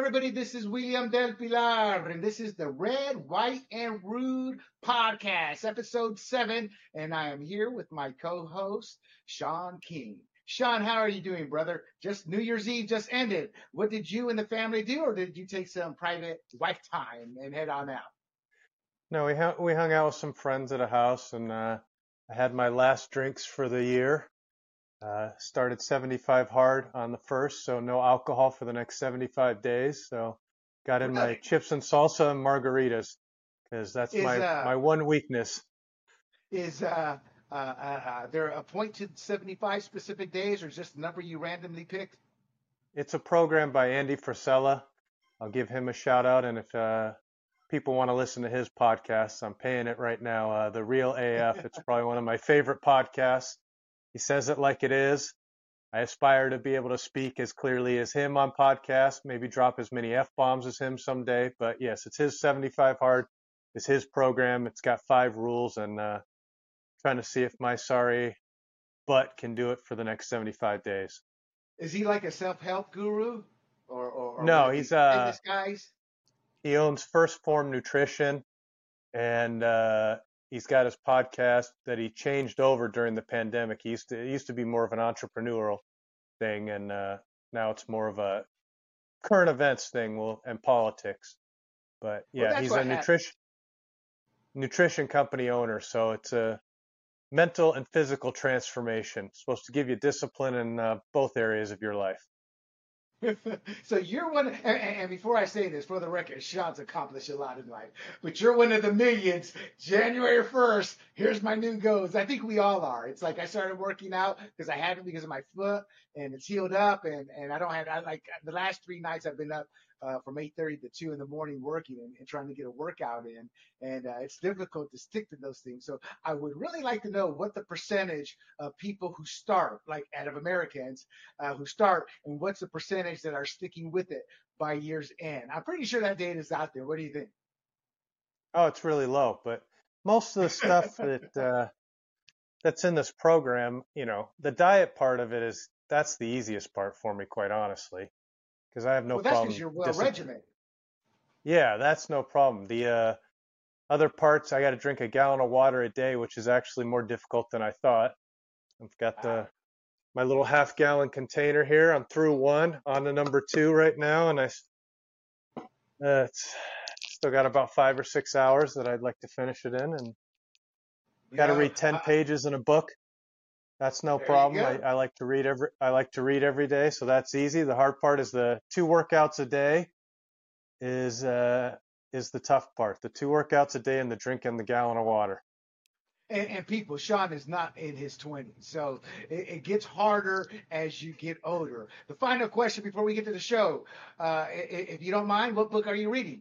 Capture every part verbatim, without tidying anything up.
everybody. This is William Del Pilar, and this is the Red, White, and Rude podcast, episode seven. And I am here with my co host, Sean King. Sean, how are you doing, brother? Just New Year's Eve just ended. What did you and the family do, or did you take some private wife time and head on out? No, we hung, we hung out with some friends at a house, and uh, I had my last drinks for the year. Uh, started seventy-five hard on the first, so no alcohol for the next seventy-five days. So got in my Really? chips and salsa and margaritas because that's Is my uh my one weakness. is uh, uh, uh, uh there a point to seventy-five specific days, or just a number you randomly picked? It's a program by Andy Frisella. I'll give him a shout out, and if uh, people want to listen to his podcast, I'm paying it right now. Uh, The Real A F. It's probably one of my favorite podcasts. He says it like it is. I aspire to be able to speak as clearly as him on podcasts, maybe drop as many F-bombs as him someday. But yes, it's his seventy-five hard. It's his program. It's got five rules, and uh, trying to see if my sorry butt can do it for the next seventy-five days. Is he like a self-help guru, or or, or would No, it be he's uh fitness guys? he owns First Form Nutrition, and uh, he's got his podcast that he changed over during the pandemic. He used to it used to be more of an entrepreneurial thing, and uh, now it's more of a current events thing, well, and politics. But Well, yeah, that's he's what a happened. nutrition nutrition company owner, so it's a mental and physical transformation. It's supposed to give you discipline in uh, both areas of your life. So you're one, and, and before I say this, for the record, Sean's accomplished a lot in life, but you're one of the millions. January first, here's my new goals. I think we all are. It's like I started working out because I had it because of my foot, and it's healed up, and and I don't have I like the last three nights I've been up uh, from eight thirty to two in the morning working and, and trying to get a workout in, and uh, it's difficult to stick to those things. So I would really like to know what the percentage of people who start, like out of Americans, uh, who start, and what's the percentage that are sticking with it by year's end. I'm pretty sure that data is out there. What do you think? Oh, it's really low, but most of the stuff that uh, that's in this program, you know, the diet part of it is that's the easiest part for me, quite honestly, because I have no Well, that's because problem you're well discipline. regimented. Yeah, that's no problem. The uh, other parts, I got to drink a gallon of water a day, which is actually more difficult than I thought. I've got Wow. the my little half gallon container here. I'm through one on to number two right now, and I uh, it's still got about five or six hours that I'd like to finish it in, and got to Yeah, read ten uh, pages in a book. That's no there you problem. I, go. I like to read every I like to read every day, so that's easy. The hard part is the two workouts a day is uh is the tough part. The two workouts a day and the drinking the gallon of water. And, and people, Sean is not in his twenties, so it, it gets harder as you get older. The final question before we get to the show, uh, if you don't mind, what book are you reading?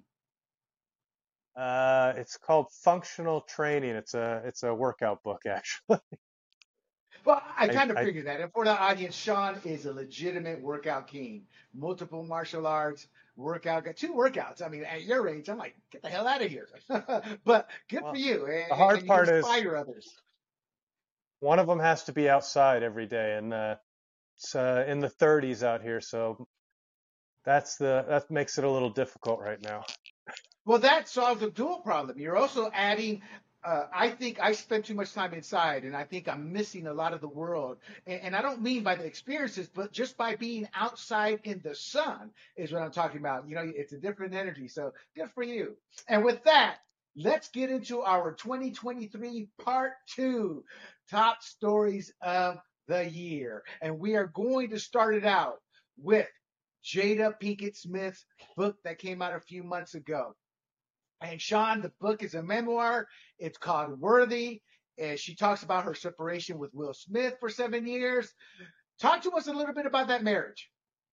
Uh, it's called Functional Training. It's a it's a workout book actually. Well, I I kind of I figured that. And for the audience, Sean is a legitimate workout king. Multiple martial arts, workout, got two workouts. I mean, at your age, I'm like, get the hell out of here. But good for well, you, the and, hard and you part is inspire others. one of them has to be outside every day, and uh, it's uh, in the thirties out here, so that's the that makes it a little difficult right now. Well, that solves a dual problem. You're also adding. Uh, I think I spend too much time inside, and I think I'm missing a lot of the world. And, and I don't mean by the experiences, but just by being outside in the sun is what I'm talking about. You know, it's a different energy. So good for you. And with that, let's get into our twenty twenty-three part two top stories of the year. And we are going to start it out with Jada Pinkett Smith's book that came out a few months ago. And Sean, the book is a memoir. It's called Worthy. And she talks about her separation with Will Smith for seven years. Talk to us a little bit about that marriage.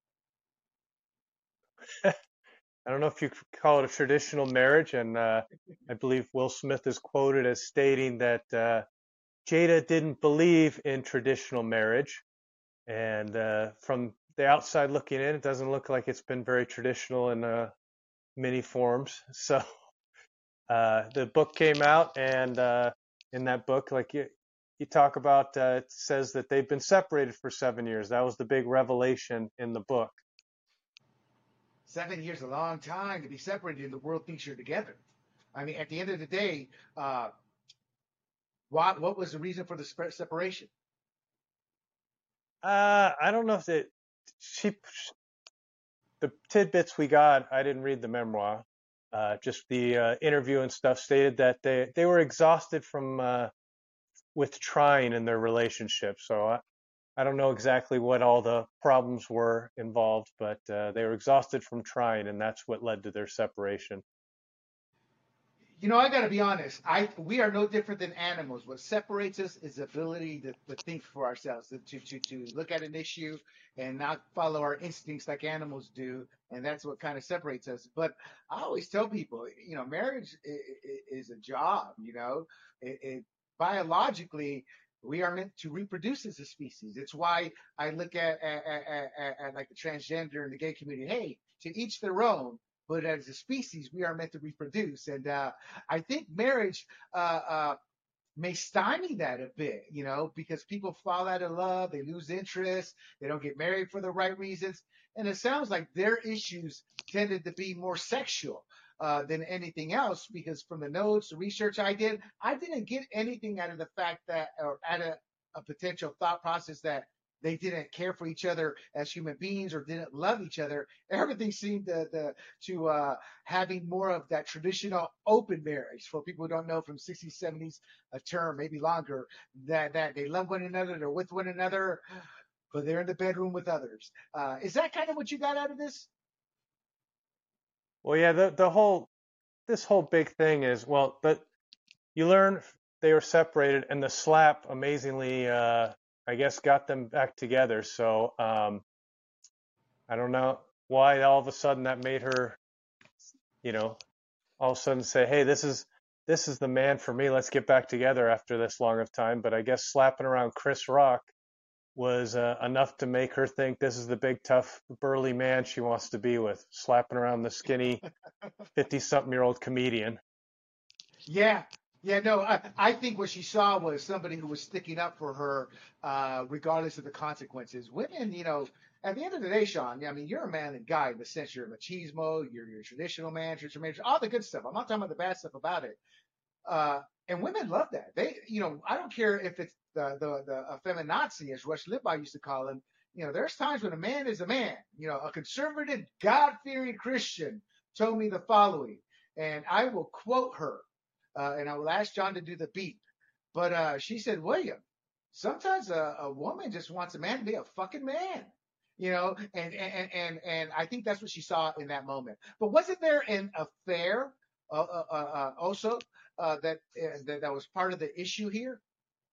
I don't know if you could call it a traditional marriage, and uh, I believe Will Smith is quoted as stating that uh, Jada didn't believe in traditional marriage, and uh, from the outside looking in, it doesn't look like it's been very traditional in uh, many forms. So uh, the book came out, and uh, in that book, like you, you talk about, uh, it says that they've been separated for seven years. That was the big revelation in the book. Seven years is a long time to be separated, and the world thinks you're together. I mean, at the end of the day, uh, what what was the reason for the separation? Uh, I don't know if it, she, the tidbits we got, I didn't read the memoir. Uh, just the uh, interview and stuff stated that they, they were exhausted from uh, with trying in their relationship. So I, I don't know exactly what all the problems were involved, but uh, they were exhausted from trying, and that's what led to their separation. You know, I got to be honest. I we are no different than animals. What separates us is the ability to, to think for ourselves, to, to to look at an issue and not follow our instincts like animals do, and that's what kind of separates us. But I always tell people, you know, marriage is, is a job. You know, it, it biologically we are meant to reproduce as a species. It's why I look at, at, at, at, at like the transgender and the gay community. Hey, to each their own, but as a species, we are meant to reproduce. And uh, I think marriage uh, uh, may stymie that a bit, you know, because people fall out of love, they lose interest, they don't get married for the right reasons. And it sounds like their issues tended to be more sexual uh, than anything else, because from the notes, the research I did, I didn't get anything out of the fact that, or out of a potential thought process that they didn't care for each other as human beings or didn't love each other. Everything seemed to to, to uh, having more of that traditional open marriage. For people who don't know, from sixties, seventies, a term, maybe longer, that that they love one another, they're with one another, but they're in the bedroom with others. Uh, is that kind of what you got out of this? Well, yeah, the the whole this whole big thing is, well, but you learn they were separated, and the slap amazingly, uh, I guess, got them back together. So um, I don't know why all of a sudden that made her, you know, all of a sudden say, hey, this is this is the man for me. Let's get back together after this long of time. But I guess slapping around Chris Rock was uh, enough to make her think this is the big, tough, burly man she wants to be with, slapping around the skinny fifty-something-year-old comedian. Yeah. Yeah, no, I, I think what she saw was somebody who was sticking up for her, uh, regardless of the consequences. Women, you know, at the end of the day, Sean, I mean, you're a man and guy in the sense you're a machismo, you're your traditional man, traditional man, all the good stuff. I'm not talking about the bad stuff about it. Uh, and women love that. They, you know, I don't care if it's the the the a feminazi, as Rush Limbaugh used to call him. You know, there's times when a man is a man. You know, a conservative, God-fearing Christian told me the following, and I will quote her, uh, and I will ask John to do the beat. But uh, she said, William, sometimes a, a woman just wants a man to be a fucking man. You know, and, and and and I think that's what she saw in that moment. But wasn't there an affair uh, uh, uh, uh, also uh, that, uh, that that was part of the issue here?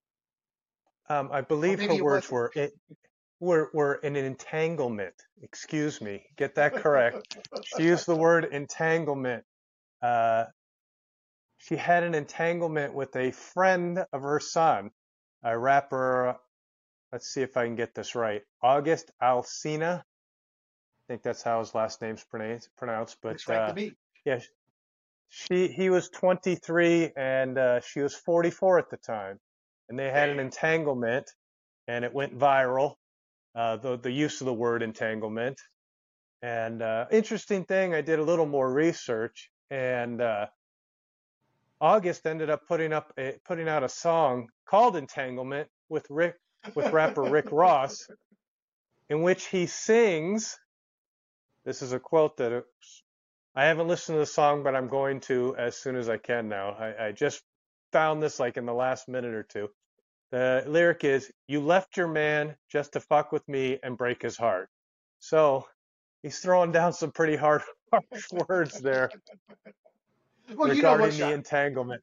Um, I Or believe her maybe it words wasn't. were it were were an entanglement. Excuse me, get that correct. She used the word entanglement. Uh, she had an entanglement with a friend of her son, a rapper. Let's see if I can get this right. August Alsina. I think that's how his last name's pronounced. Pronounced, but Looks right to uh, me. yeah, she he was twenty-three and uh, she was forty-four at the time, and they had an Damn. entanglement, and it went viral. Uh, the the use of the word entanglement. And uh, interesting thing, I did a little more research, and uh, August ended up putting up a, putting out a song called "Entanglement" with Rick with rapper Rick Ross, in which he sings. This is a quote that I haven't listened to the song, but I'm going to as soon as I can now. I, I just found this like in the last minute or two. The lyric is, "You left your man just to fuck with me and break his heart." So he's throwing down some pretty hard, harsh words there Well, you know what, regarding the Sean? entanglement.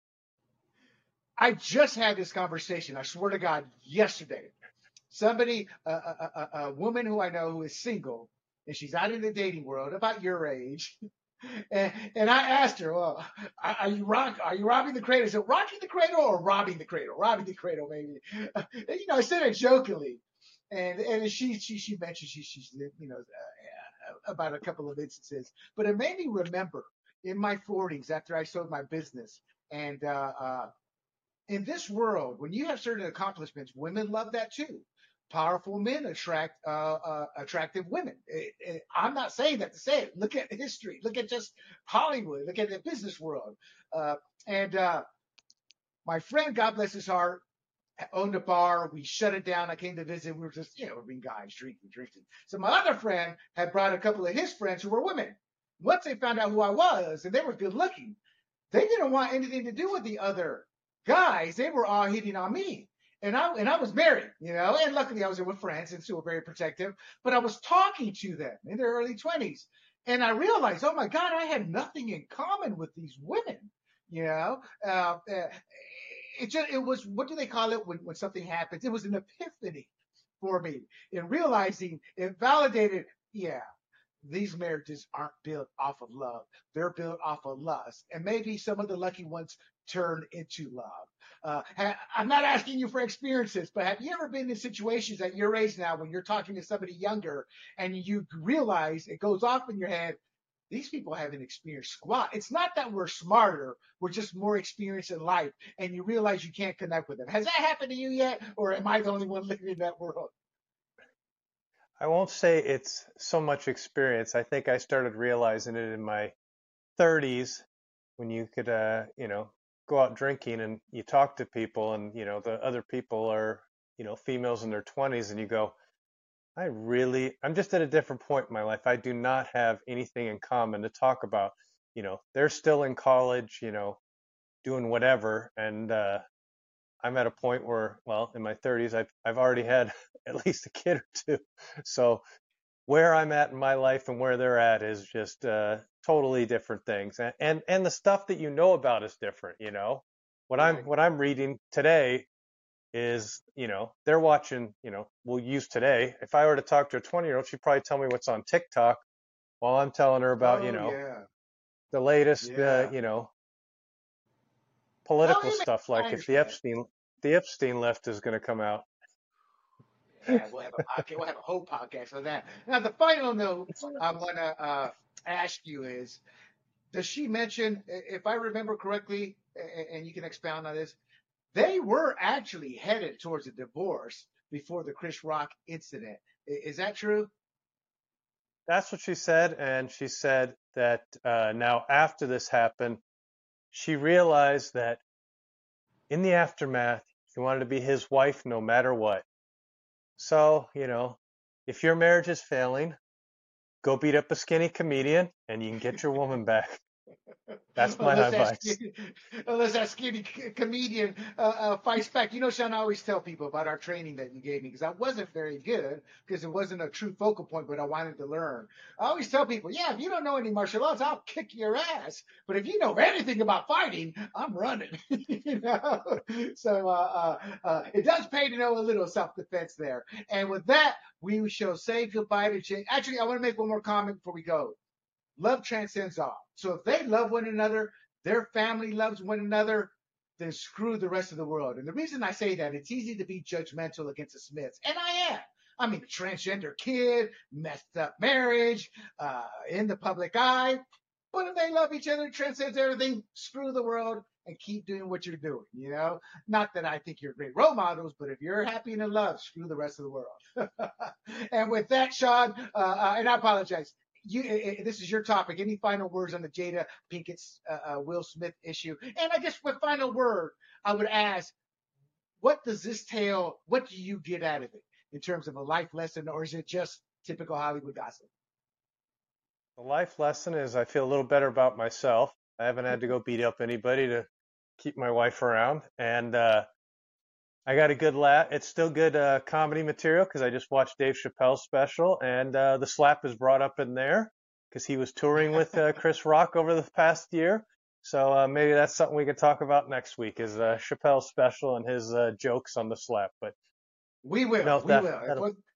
I just had this conversation. I swear to God, yesterday. Somebody, a, a, a, a woman who I know who is single, and she's out in the dating world, about your age. And, and I asked her, well, are you rock? Are you robbing the cradle? Is it rocking the cradle or robbing the cradle? Robbing the cradle, maybe. And, you know, I said it jokingly, and and she she she mentioned she she's you know uh, about a couple of instances, but it made me remember in my forties after I sold my business, and uh, uh, in this world, when you have certain accomplishments, women love that too. powerful men attract uh, uh, attractive women. It, it, I'm not saying that to say it. Look at history. Look at just Hollywood. Look at the business world. Uh, and uh, my friend, God bless his heart, owned a bar. We shut it down. I came to visit. We were just, you know, being guys, drinking, drinking. So my other friend had brought a couple of his friends who were women. Once they found out who I was, and they were good looking, they didn't want anything to do with the other guys. They were all hitting on me. And I and I was married, you know, and luckily I was there with friends and still very protective. But I was talking to them in their early twenties, and I realized, oh my God, I had nothing in common with these women, you know. Uh, uh, it just it was, what do they call it when when something happens? It was an epiphany for me in realizing it validated, yeah, these marriages aren't built off of love. They're built off of lust. And maybe some of the lucky ones turn into love. Uh, I'm not asking you for experiences, but have you ever been in situations at your age now when you're talking to somebody younger and you realize it goes off in your head, these people haven't experienced squat. It's not that we're smarter. We're just more experienced in life. And you realize you can't connect with them. Has that happened to you yet? Or am I the only one living in that world? I won't say it's so much experience. I think I started realizing it in my thirties when you could, uh, you know, go out drinking and you talk to people and, you know, the other people are, you know, females in their twenties and you go, I really, I'm just at a different point in my life. I do not have anything in common to talk about. You know, they're still in college, you know, doing whatever. And, uh, I'm at a point where, well, in my thirties, I've, I've already had at least a kid or two. So where I'm at in my life and where they're at is just uh, totally different things. And, and and the stuff that you know about is different, you know. What I'm Right. what I'm reading today is, you know, they're watching, you know, we'll use today. If I were to talk to a twenty year old, she'd probably tell me what's on TikTok while I'm telling her about, you Oh, know, yeah. the latest, uh, Yeah. you know, No, political it stuff, may, I like if the understand. Epstein the Epstein left is going to come out. Yeah, we'll have a podcast. We'll have a whole podcast on that. Now, the final note I want to uh, ask you is: does she mention, if I remember correctly, and you can expound on this, they were actually headed towards a divorce before the Chris Rock incident? Is that true? That's what she said, and she said that uh, now after this happened, she realized that in the aftermath, she wanted to be his wife no matter what. So, you know, if your marriage is failing, go beat up a skinny comedian and you can get your woman back. That's my unless that advice. skinny, unless that skinny comedian uh, uh, fights back. You know, Sean, I always tell people about our training that you gave me because I wasn't very good because it wasn't a true focal point, but I wanted to learn. I always tell people, yeah, if you don't know any martial arts, I'll kick your ass. But if you know anything about fighting, I'm running. you know, so uh, uh, uh, it does pay to know a little self-defense there. And with that, we shall say goodbye to Jay. Actually, I want to make one more comment before we go. Love transcends all. So if they love one another, their family loves one another, then screw the rest of the world. And the reason I say that, it's easy to be judgmental against the Smiths. And I am. I mean, a transgender kid, messed up marriage, uh, in the public eye. But if they love each other, transcends everything, screw the world and keep doing what you're doing, you know? Not that I think you're great role models, but if you're happy and in love, screw the rest of the world. And with that, Sean, uh, uh, and I apologize, you, uh, this is your topic. Any final words on the Jada Pinkett uh, uh, Will Smith issue? And I guess with final word, I would ask, what does this tale? What do you get out of it in terms of a life lesson, or is it just typical Hollywood gossip? The life lesson is I feel a little better about myself. I haven't had to go beat up anybody to keep my wife around. And uh, I got a good laugh. It's still good uh, comedy material because I just watched Dave Chappelle's special, and uh, the slap is brought up in there because he was touring with uh, Chris Rock over the past year. So uh, maybe that's something we can talk about next week is uh, Chappelle's special and his uh, jokes on the slap. But We will. no, We that will. that'll, Well,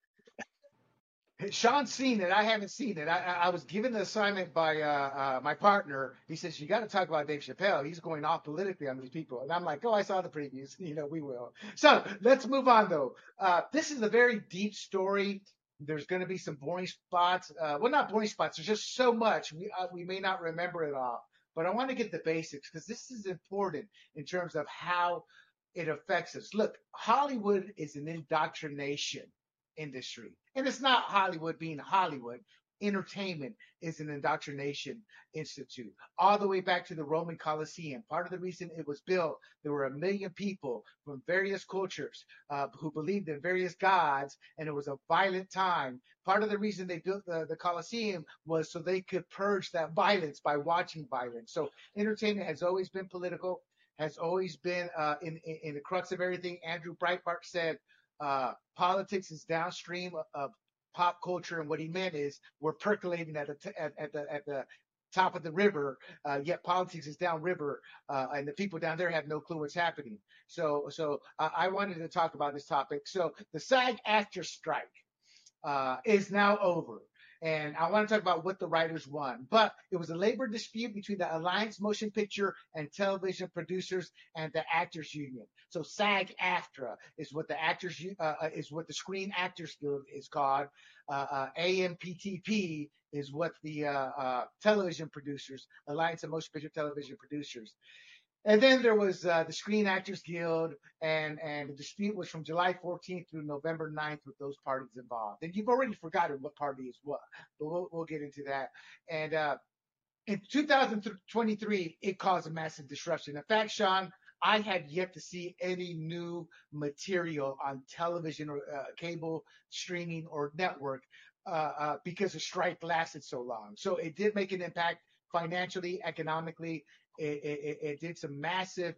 Sean's seen it. I haven't seen it. I, I was given the assignment by uh, uh, my partner. He says, you got to talk about Dave Chappelle. He's going off politically on these people. And I'm like, oh, I saw the previews. You know, we will. So let's move on, though. Uh, this is a very deep story. There's going to be some boring spots. Uh, well, not boring spots. There's just so much. We, uh, we may not remember it all. But I want to get the basics because this is important in terms of how it affects us. Look, Hollywood is an indoctrination. industry. And it's not Hollywood being Hollywood. Entertainment is an indoctrination institute, all the way back to the Roman Colosseum. Part of the reason it was built, there were a million people from various cultures uh, who believed in various gods, and it was a violent time. Part of the reason they built the, the Colosseum was so they could purge that violence by watching violence. So entertainment has always been political, has always been uh, in, in, in the crux of everything. Andrew Breitbart said uh, politics is downstream of pop culture, and what he meant is we're percolating at the t- at, at the at the top of the river, uh, yet politics is downriver, uh, and the people down there have no clue what's happening. So, so uh, I wanted to talk about this topic. So, the SAG-AFTRA strike uh, is now over. And I want to talk about what the writers won. But it was a labor dispute between the Alliance Motion Picture and Television Producers and the Actors Union. So SAG-AFTRA is what the actors uh, is what the Screen Actors Guild is called. Uh, uh, A M P T P is what the uh, uh, Television Producers, Alliance of Motion Picture Television Producers. And then there was uh, the Screen Actors Guild, and, and the dispute was from July fourteenth through November ninth with those parties involved. And you've already forgotten what party is what, but we'll, we'll get into that. And uh, in two thousand twenty-three, it caused a massive disruption. In fact, Sean, I had yet to see any new material on television or uh, cable streaming or network uh, uh, because the strike lasted so long. So it did make an impact financially, economically. It, it, it did some massive,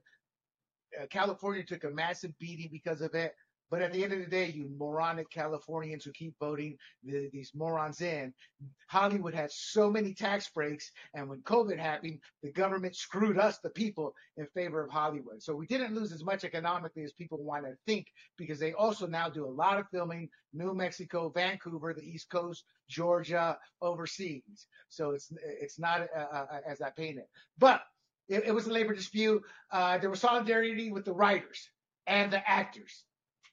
uh, California took a massive beating because of it. But at the end of the day, you moronic Californians who keep voting the, these morons in, Hollywood has so many tax breaks. And when COVID happened, the government screwed us, the people, in favor of Hollywood. So we didn't lose as much economically as people want to think, because they also now do a lot of filming, New Mexico, Vancouver, the East Coast, Georgia, overseas. So it's, it's not uh, uh, as I painted. But it, it was a labor dispute. Uh, there was solidarity with the writers and the actors.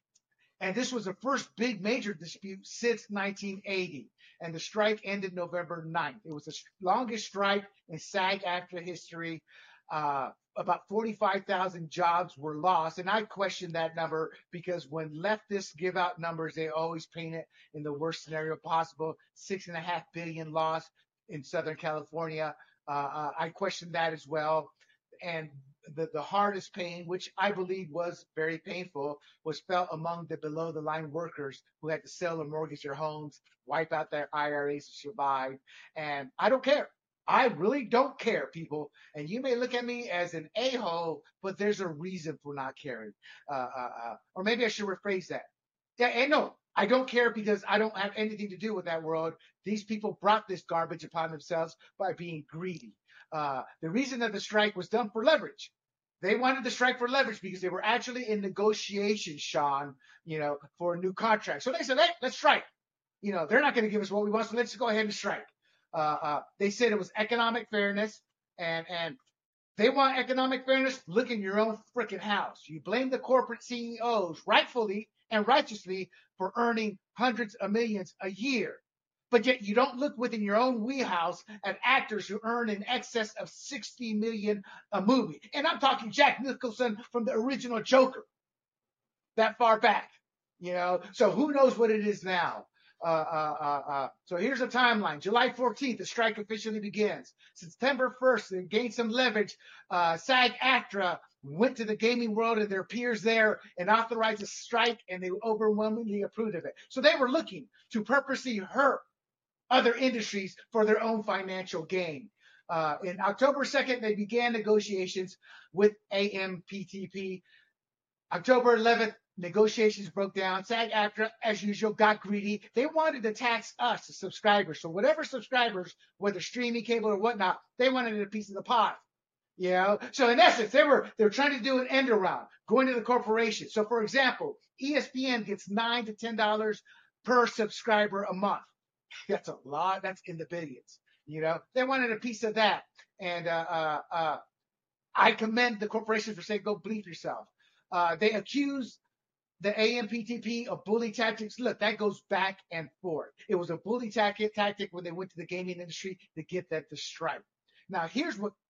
And this was the first big major dispute since nineteen eighty. And the strike ended November ninth. It was the longest strike in SAG-AFTRA history. Uh, about forty-five thousand jobs were lost. And I question that number, because when leftists give out numbers, they always paint it in the worst scenario possible. Six and a half billion lost in Southern California. Uh, uh, I question that as well. And the, the hardest pain, which I believe was very painful, was felt among the below the line workers who had to sell or mortgage their homes, wipe out their I R As to survive. And I don't care. I really don't care, people. And you may look at me as an a-hole, but there's a reason for not caring. Uh, uh, uh, or maybe I should rephrase that. Yeah, and no, I don't care because I don't have anything to do with that world. These people brought this garbage upon themselves by being greedy. Uh, the reason that the strike was done for leverage. They wanted the strike for leverage because they were actually in negotiations, Sean, you know, for a new contract. So they said, hey, let's strike. You know, they're not going to give us what we want, so let's go ahead and strike. Uh, uh, they said it was economic fairness, and, and they want economic fairness. Look in your own freaking house. You blame the corporate C E Os, rightfully and righteously, for earning hundreds of millions a year. But yet you don't look within your own wheelhouse at actors who earn in excess of sixty million a movie. And I'm talking Jack Nicholson from the original Joker, that far back, you know. So who knows what it is now? Uh, uh, uh, uh. So here's a timeline. July fourteenth, the strike officially begins. September first, they gained some leverage. Uh, SAG-AFTRA went to the gaming world and their peers there and authorized a strike, and they overwhelmingly approved of it. So they were looking to purposely hurt other industries for their own financial gain. Uh, in October second, they began negotiations with A M P T P. October eleventh, negotiations broke down. SAG-AFTRA, as usual, got greedy. They wanted to tax us, the subscribers. So whatever subscribers, whether streaming, cable, or whatnot, they wanted a piece of the pie. You know, so in essence, they were they were trying to do an end around, going to the corporation. So, for example, E S P N gets nine to ten dollars per subscriber a month. That's a lot. That's in the billions. You know, they wanted a piece of that. And uh, uh, uh, I commend the corporations for saying, go bleep yourself. Uh, they accused the A M P T P of bully tactics. Look, that goes back and forth. It was a bully tactic, tactic when they went to the gaming industry to get that to strike. Now, here's what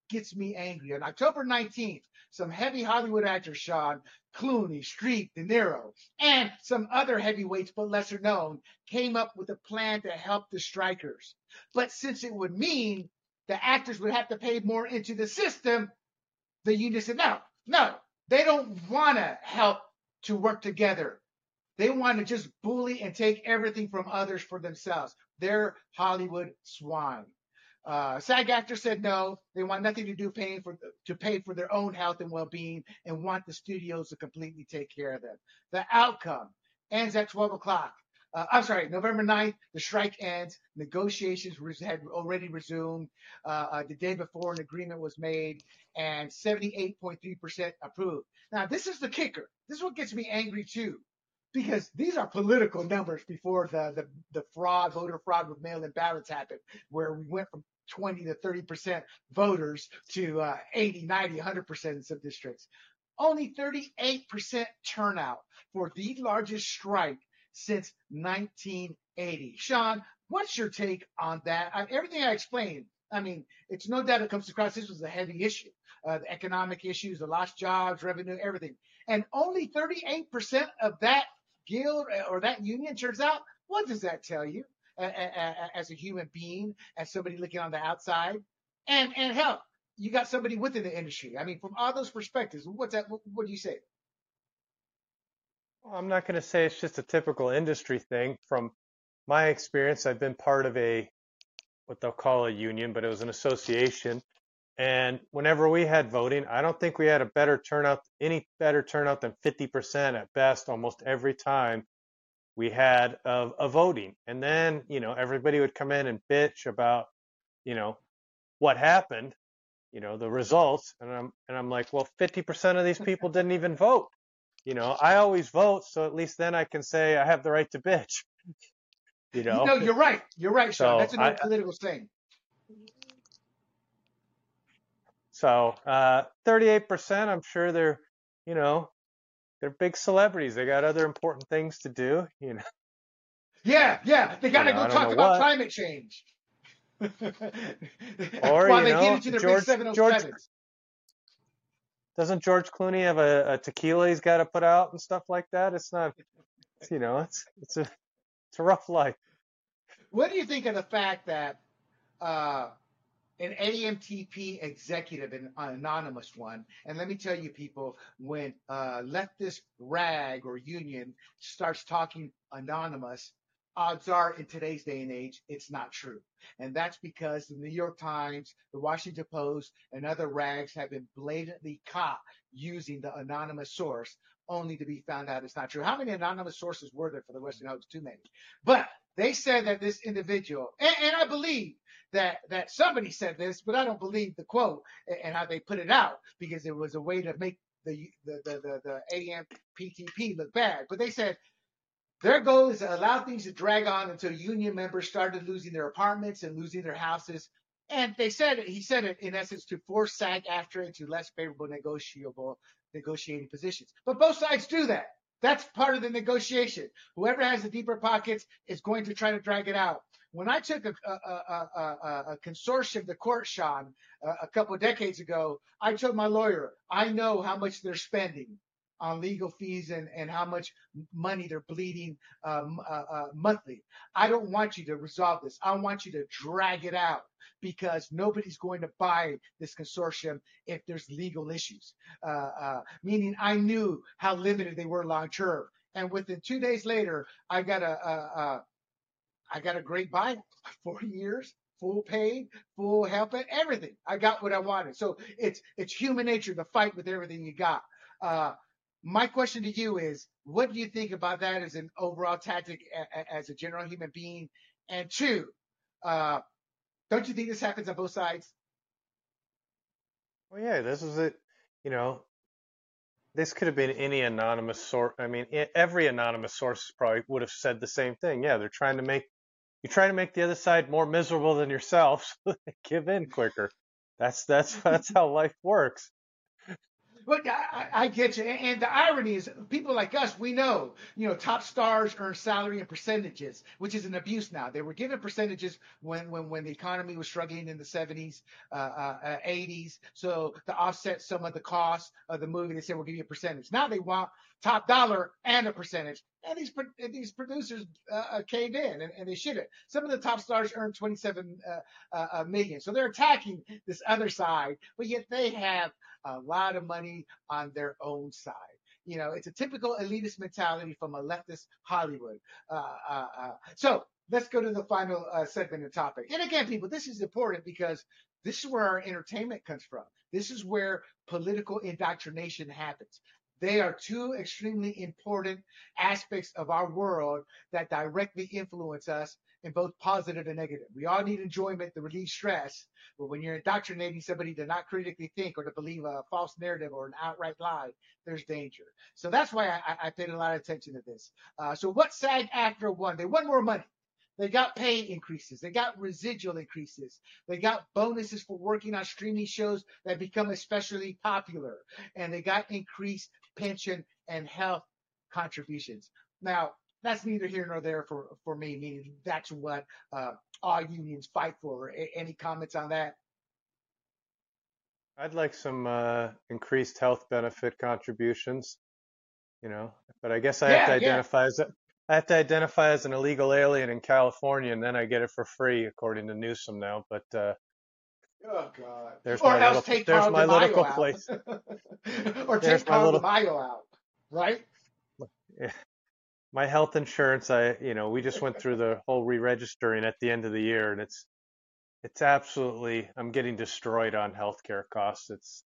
gets me angry. On October nineteenth, some heavy Hollywood actors, Sean, Clooney, Streep, De Niro, and some other heavyweights but lesser known, came up with a plan to help the strikers. But since it would mean the actors would have to pay more into the system, the union said, no, no, they don't want to help to work together. They want to just bully and take everything from others for themselves. They're Hollywood swine. Uh, SAG actors said no. They want nothing to do paying for to pay for their own health and well-being, and want the studios to completely take care of them. The outcome ends at twelve o'clock. Uh, I'm sorry, November ninth, the strike ends. Negotiations had already resumed. Uh, uh, the day before, an agreement was made, and seventy-eight point three percent approved. Now, this is the kicker. This is what gets me angry too, because these are political numbers before the, the, the fraud, voter fraud with mail-in ballots happened, where we went from twenty to thirty percent voters to uh, eighty, ninety, one hundred percent in some districts. Only thirty-eight percent turnout for the largest strike since nineteen eighty. Sean, what's your take on that? I, everything I explained, I mean, it's no doubt it comes across this was a heavy issue. Uh, the economic issues, the lost jobs, revenue, everything. And only thirty-eight percent of that guild or that union turns out. What does that tell you as a human being, as somebody looking on the outside? And and hell, you got somebody within the industry. I mean, from all those perspectives, what's that? What, what do you say? Well, I'm not going to say it's just a typical industry thing. From my experience, I've been part of a what they'll call a union, but it was an association. And whenever we had voting, I don't think we had a better turnout, any better turnout than fifty percent at best, almost every time we had of a voting. And then, you know, everybody would come in and bitch about, you know, what happened, you know, the results. And I'm, and I'm like, well, fifty percent of these people didn't even vote. You know, I always vote, so at least then I can say I have the right to bitch. You know, no, you're right. You're right, Sean. So That's an I, old political saying. So uh, thirty-eight percent, I'm sure they're, you know, they're big celebrities. They got other important things to do, you know. Yeah, yeah. They got to You know, go talk about what. climate change. Or, While you they know, get into their George, big seven oh George, sevens. Doesn't George Clooney have a, a tequila he's got to put out and stuff like that? It's not, it's, you know, it's it's a it's a rough life. What do you think of the fact that uh, an A M T P executive, an anonymous one, and let me tell you, people, when uh, leftist rag or union starts talking anonymous, odds are in today's day and age, it's not true. And that's because the New York Times, the Washington Post, and other rags have been blatantly caught using the anonymous source, only to be found out it's not true. How many anonymous sources were there for the Western Hoax? Too many. But they said that this individual, and, and I believe that that somebody said this, but I don't believe the quote and, and how they put it out, because it was a way to make the the the, the, the A M P T P look bad. But they said their goal is to allow things to drag on until union members started losing their apartments and losing their houses. And they said it, he said it in essence, to force SAG-AFTRA into less favorable negotiable negotiating positions. But both sides do that. That's part of the negotiation. Whoever has the deeper pockets is going to try to drag it out. When I took a, a, a, a, a consortium to court, Sean, a, a couple of decades ago, I told my lawyer, I know how much they're spending on legal fees and, and how much money they're bleeding um, uh, uh, monthly. I don't want you to resolve this. I want you to drag it out, because nobody's going to buy this consortium if there's legal issues. Uh, uh, meaning I knew how limited they were long term. And within two days later, I got a, a, a I got a great buy, four years, full paid, full help, and everything. I got what I wanted. So it's it's human nature to fight with everything you got. Uh, my question to you is, what do you think about that as an overall tactic, a, a, as a general human being? And two, uh, don't you think this happens on both sides? Well, yeah, this is it. You know, this could have been any anonymous source. I mean, every anonymous source probably would have said the same thing. Yeah, they're trying to make you try to make the other side more miserable than yourself, so they give in quicker. That's that's that's how life works. Look, I, I I get you. And, and the irony is, people like us, we know, you know, top stars earn salary and percentages, which is an abuse now. They were given percentages when, when, when the economy was struggling in the seventies, uh, uh, uh, eighties. So to offset some of the cost of the movie, they said, we'll give you a percentage. Now they want top dollar and a percentage. And these and these producers uh, uh, caved in, and, and they should have. Some of the top stars earned twenty-seven uh, uh, uh, million, so they're attacking this other side, but yet they have a lot of money on their own side. You know, it's a typical elitist mentality from a leftist Hollywood. Uh, uh, uh, so let's go to the final uh, segment of topic. And again, people, this is important because this is where our entertainment comes from. This is where political indoctrination happens. They are two extremely important aspects of our world that directly influence us in both positive and negative. We all need enjoyment to relieve stress, but when you're indoctrinating somebody to not critically think or to believe a false narrative or an outright lie, there's danger. So that's why I, I paid a lot of attention to this. Uh, so what SAG-AFTRA won? They won more money. They got pay increases. They got residual increases. They got bonuses for working on streaming shows that become especially popular. And they got increased pension and health contributions. Now, that's neither here nor there for, for me, meaning that's what uh, all unions fight for. A- any comments on that? I'd like some uh, increased health benefit contributions, you know, but I guess I have to Yeah, yeah. identify as a, I have to identify as an illegal alien in California, and then I get it for free, according to Newsom now. But uh, Oh, God. there's Or my else little, take there's Carl my DeMaio little out. place. Or There's take my Carl little, DeMaio out, right? yeah, my health insurance. I, you know, we just went through the whole re-registering at the end of the year, and it's, it's absolutely, I'm getting destroyed on healthcare costs. It's,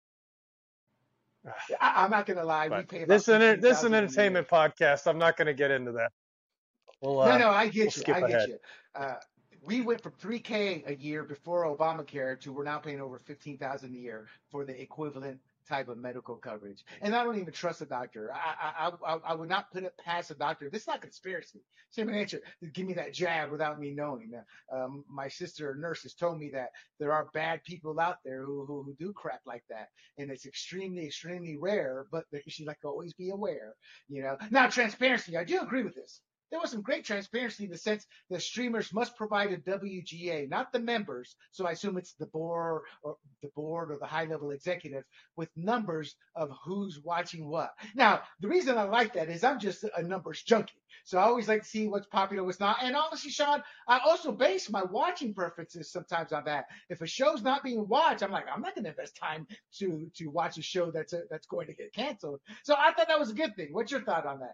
I, I'm not going to lie. We but pay about this is an, fifteen this is an thousand dollars a year. entertainment podcast. I'm not going to get into that. We'll, No, uh, no, I we'll get you. skip I get ahead. you. Uh, we went from three K a year before Obamacare to we're now paying over fifteen thousand a year for the equivalent type of medical coverage. And I don't even trust a doctor. I I I, I would not put it past a doctor. This is not conspiracy. Human nature. Give me that jab without me knowing. Um, my sister, a nurse, has told me that there are bad people out there who, who who do crap like that, and it's extremely extremely rare. But she's like, always be aware. You know. Now, transparency. I do agree with this. There was some great transparency in the sense that streamers must provide a W G A, not the members. So I assume it's the board or the board or the high level executive with numbers of who's watching what. Now, the reason I like that is I'm just a numbers junkie. So I always like to see what's popular, what's not. And honestly, Sean, I also base my watching preferences sometimes on that. If a show's not being watched, I'm like, I'm not going to invest time to to watch a show that's a, that's going to get canceled. So I thought that was a good thing. What's your thought on that?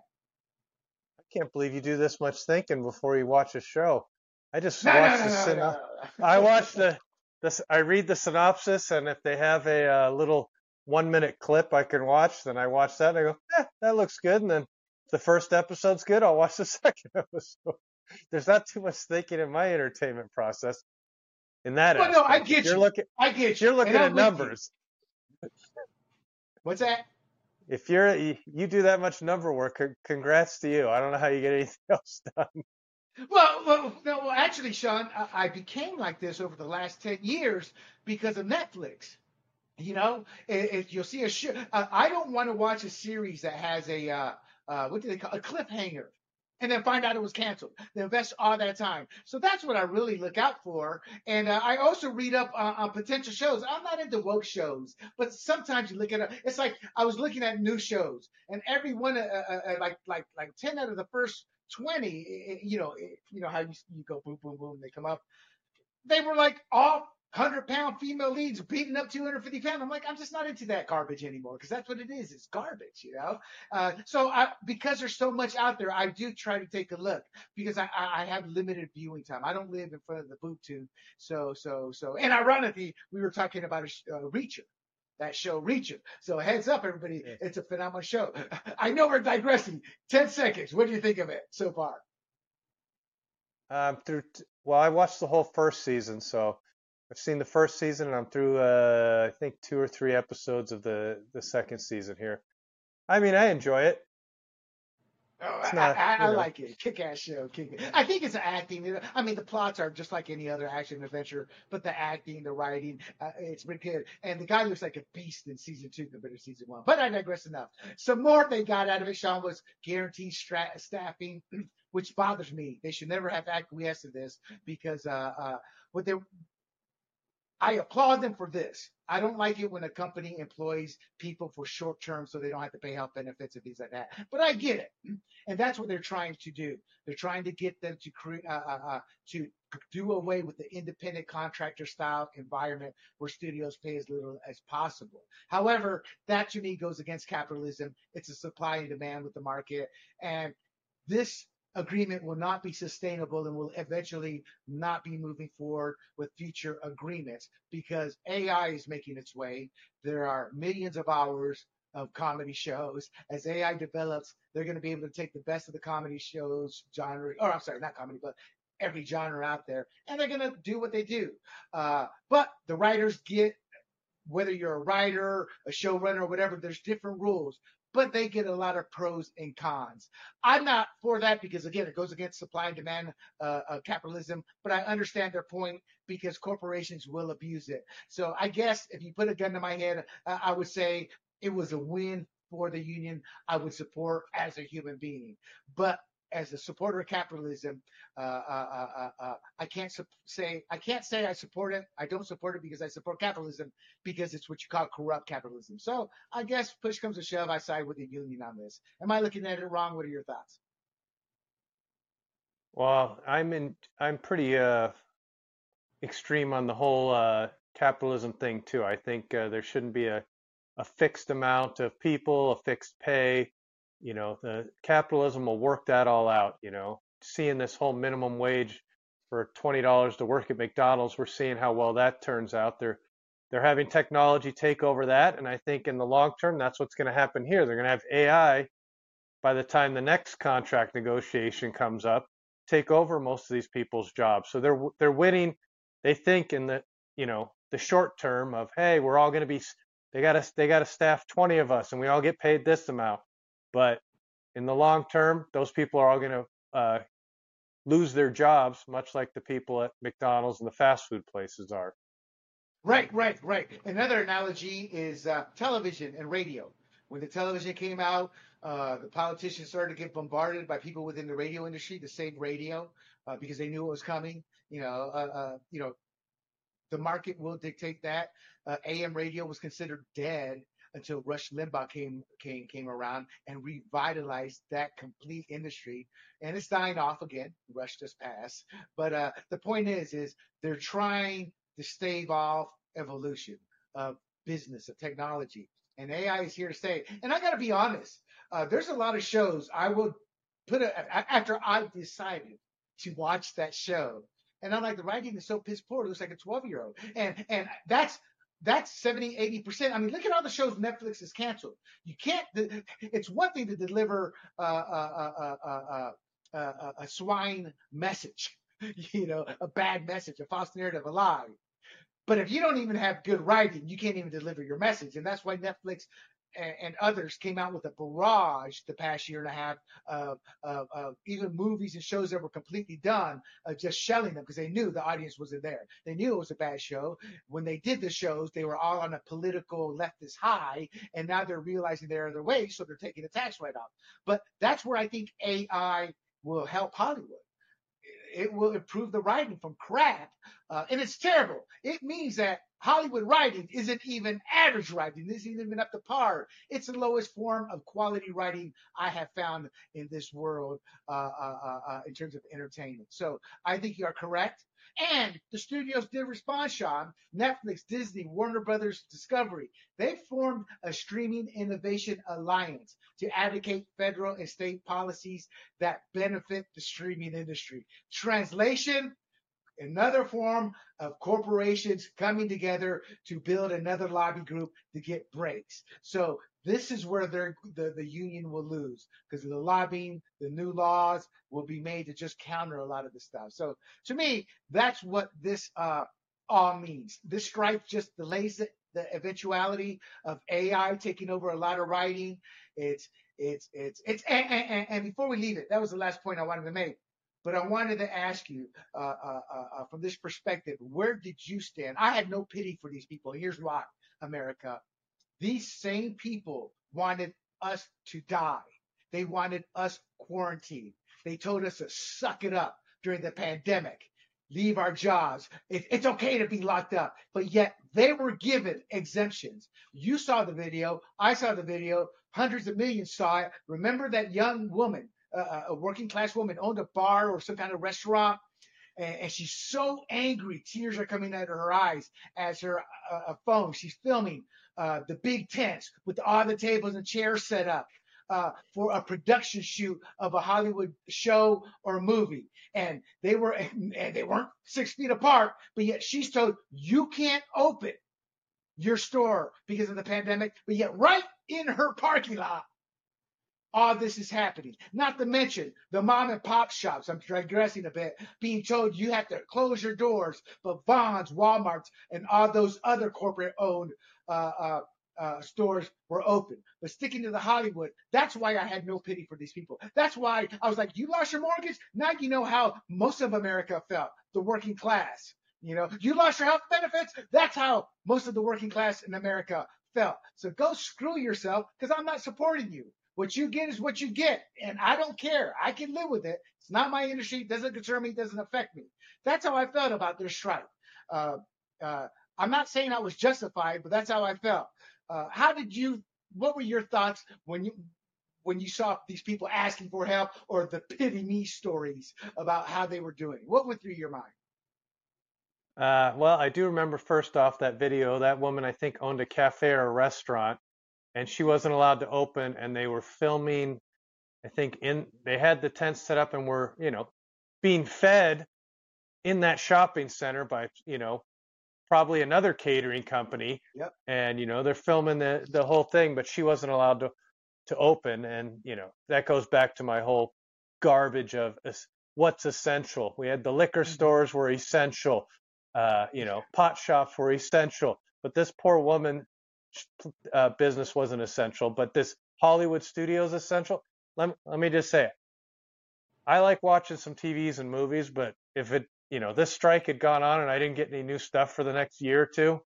I can't believe you do this much thinking before you watch a show. I just No, no, watch no, the no, syn- no. I watch the this I read the synopsis, and if they have a uh, little one minute clip I can watch, then I watch that and I go, eh, that looks good. And then if the first episode's good, I'll watch the second episode. There's not too much thinking in my entertainment process in that Well, no, I aspect. If get you're you. looking I if get you. you're looking And at I'm with you. numbers, What's that? if you're you, you do that much number work, c- congrats to you. I don't know how you get anything else done. Well, well, no, well, actually, Sean, I, I became like this over the last ten years because of Netflix. You know, if, if you'll see a show, uh, I don't want to watch a series that has a, uh, uh, what do they call a cliffhanger and then find out it was canceled. They invest all that time. So that's what I really look out for. And uh, I also read up uh, on potential shows. I'm not into woke shows, but sometimes you look at it. It's like I was looking at new shows, and every one, uh, uh, uh, like like like ten out of the first twenty, eh, eh, you know, eh, you know how you, you go boom boom boom, they come up. They were like all one hundred pound female leads beating up two hundred fifty pounds. I'm like, I'm just not into that garbage anymore because that's what it is. It's garbage, you know? Uh, so I, because there's so much out there, I do try to take a look because I, I, I have limited viewing time. I don't live in front of the boob tube. So, so, so, and ironically, we were talking about a uh, Reacher. That show Reacher. So heads up, everybody. Yeah. It's a phenomenal show. I know we're digressing. ten seconds. What do you think of it so far? Um, through t- well, I watched the whole first season, so I've seen the first season, and I'm through uh, I think two or three episodes of the the second season here. I mean, I enjoy it. Oh, It's I, not, I, I you know. like it. Kick-ass show. Kick. I think it's acting. You know, I mean, the plots are just like any other action adventure, but the acting, the writing, uh, it's been good. And the guy looks like a beast in season two compared to season one. But I digress enough. Some more they got out of it, Sean, was guaranteed stra- staffing, which bothers me. They should never have acquiesced to this because uh, uh, what they I applaud them for this. I don't like it when a company employs people for short term so they don't have to pay health benefits and things like that. But I get it, and that's what they're trying to do. They're trying to get them to create uh, uh, uh, to do away with the independent contractor style environment where studios pay as little as possible. However, that to me goes against capitalism. It's a supply and demand with the market, and this agreement will not be sustainable and will eventually not be moving forward with future agreements because A I is making its way. There are millions of hours of comedy shows. As A I develops, they're going to be able to take the best of the comedy shows genre, or I'm sorry, not comedy, but every genre out there, and they're going to do what they do. Uh, but the writers get whether you're a writer, a showrunner, or whatever, there's different rules, but they get a lot of pros and cons. I'm not for that because, again, it goes against supply and demand uh, uh, capitalism, but I understand their point because corporations will abuse it. So I guess if you put a gun to my head, uh, I would say it was a win for the union. I would support as a human being. But as a supporter of capitalism, uh, uh, uh, uh, I can't su- say I can't say I support it. I don't support it because I support capitalism because it's what you call corrupt capitalism. So I guess push comes to shove, I side with the union on this. Am I looking at it wrong? What are your thoughts? Well, I'm in, I'm pretty uh, extreme on the whole uh, capitalism thing too. I think uh, there shouldn't be a, a fixed amount of people, a fixed pay. You know, the capitalism will work that all out. You know, seeing this whole minimum wage for twenty dollars to work at McDonald's, we're seeing how well that turns out. They're they're having technology take over that, and I think in the long term, that's what's going to happen here. They're going to have A I by the time the next contract negotiation comes up, take over most of these people's jobs. So they're they're winning. They think in the you know the short term of hey, we're all going to be they got to they got to staff twenty of us and we all get paid this amount. But in the long term, those people are all going to uh, lose their jobs, much like the people at McDonald's and the fast food places are. Right, right, right. Another analogy is uh, television and radio. When the television came out, uh, the politicians started to get bombarded by people within the radio industry to save radio uh, because they knew it was coming. You know, uh, uh, you know, the market will dictate that. Uh, A M radio was considered dead until Rush Limbaugh came came came around and revitalized that complete industry, and it's dying off again. Rush just passed, but uh, the point is, is they're trying to stave off evolution of business of technology, and A I is here to stay. And I got to be honest, uh, there's a lot of shows I will put a, after I've decided to watch that show and I'm like, the writing is so piss poor. It looks like a twelve year old. And and that's that's seventy, eighty percent. I mean, look at all the shows Netflix has canceled. You can't, it's one thing to deliver uh, uh, uh, uh, uh, uh, a swine message, you know, a bad message, a false narrative, a lie. But if you don't even have good writing, you can't even deliver your message. And that's why Netflix and, and others came out with a barrage the past year and a half of, of, of even movies and shows that were completely done, uh, just shelling them because they knew the audience wasn't there. They knew it was a bad show. When they did the shows, they were all on a political leftist high, and now they're realizing they're other ways, so they're taking a tax write-off. But that's where I think A I will help Hollywood. It will improve the writing from crap, uh, and it's terrible. It means that Hollywood writing isn't even average writing. It isn't even up to par. It's the lowest form of quality writing I have found in this world uh, uh, uh, uh, in terms of entertainment. So I think you are correct. And the studios did respond, Sean. Netflix, Disney, Warner Brothers, Discovery. They formed a streaming innovation alliance to advocate federal and state policies that benefit the streaming industry. Translation, another form of corporations coming together to build another lobby group to get breaks. So this is where the, the union will lose because the lobbying, the new laws will be made to just counter a lot of the stuff. So to me, that's what this uh, all means. This strike just delays it the eventuality of A I taking over a lot of writing. It's it's it's it's and, and, and before we leave it, that was the last point I wanted to make. But I wanted to ask you, uh, uh, uh, uh, from this perspective, where did you stand? I had no pity for these people. Here's why, America. These same people wanted us to die. They wanted us quarantined. They told us to suck it up during the pandemic, leave our jobs. It, it's okay to be locked up. But yet they were given exemptions. You saw the video. I saw the video. Hundreds of millions saw it. Remember that young woman, uh, a working class woman, owned a bar or some kind of restaurant? And, and she's so angry. Tears are coming out of her eyes as her uh, phone. She's filming uh, the big tents with all the tables and chairs set up uh, for a production shoot of a Hollywood show or movie. And they were and they weren't six feet apart, but yet she's told you can't open your store because of the pandemic. But yet, right in her parking lot, all this is happening. Not to mention the mom and pop shops, I'm digressing a bit, being told you have to close your doors, but Vons, Walmarts, and all those other corporate owned uh, uh, uh, stores were open. But sticking to the Hollywood, that's why I had no pity for these people. That's why I was like, you lost your mortgage? Now you know how most of America felt, the working class. You know, you lost your health benefits? That's how most of the working class in America felt. So go screw yourself, because I'm not supporting you. What you get is what you get, and I don't care. I can live with it. It's not my industry. It doesn't concern me. It doesn't affect me. That's how I felt about their strike. Uh, uh, I'm not saying I was justified, but that's how I felt. Uh, how did you? What were your thoughts when you when you saw these people asking for help, or the pity me stories about how they were doing? What went through your mind? Uh, well, I do remember first off that video. That woman, I think, owned a cafe or a restaurant, and she wasn't allowed to open, and they were filming, I think, in they had the tents set up and were, you know, being fed in that shopping center by, you know, probably another catering company. Yep. And, you know, they're filming the the whole thing, but she wasn't allowed to to open. And, you know, that goes back to my whole garbage of what's essential. We had the liquor Mm-hmm. stores were essential, uh, you know, pot shops were essential, but this poor woman uh, business wasn't essential, but this Hollywood studio is essential. Let, let me just say it. I like watching some T Vs and movies, but if it, you know, this strike had gone on and I didn't get any new stuff for the next year or two,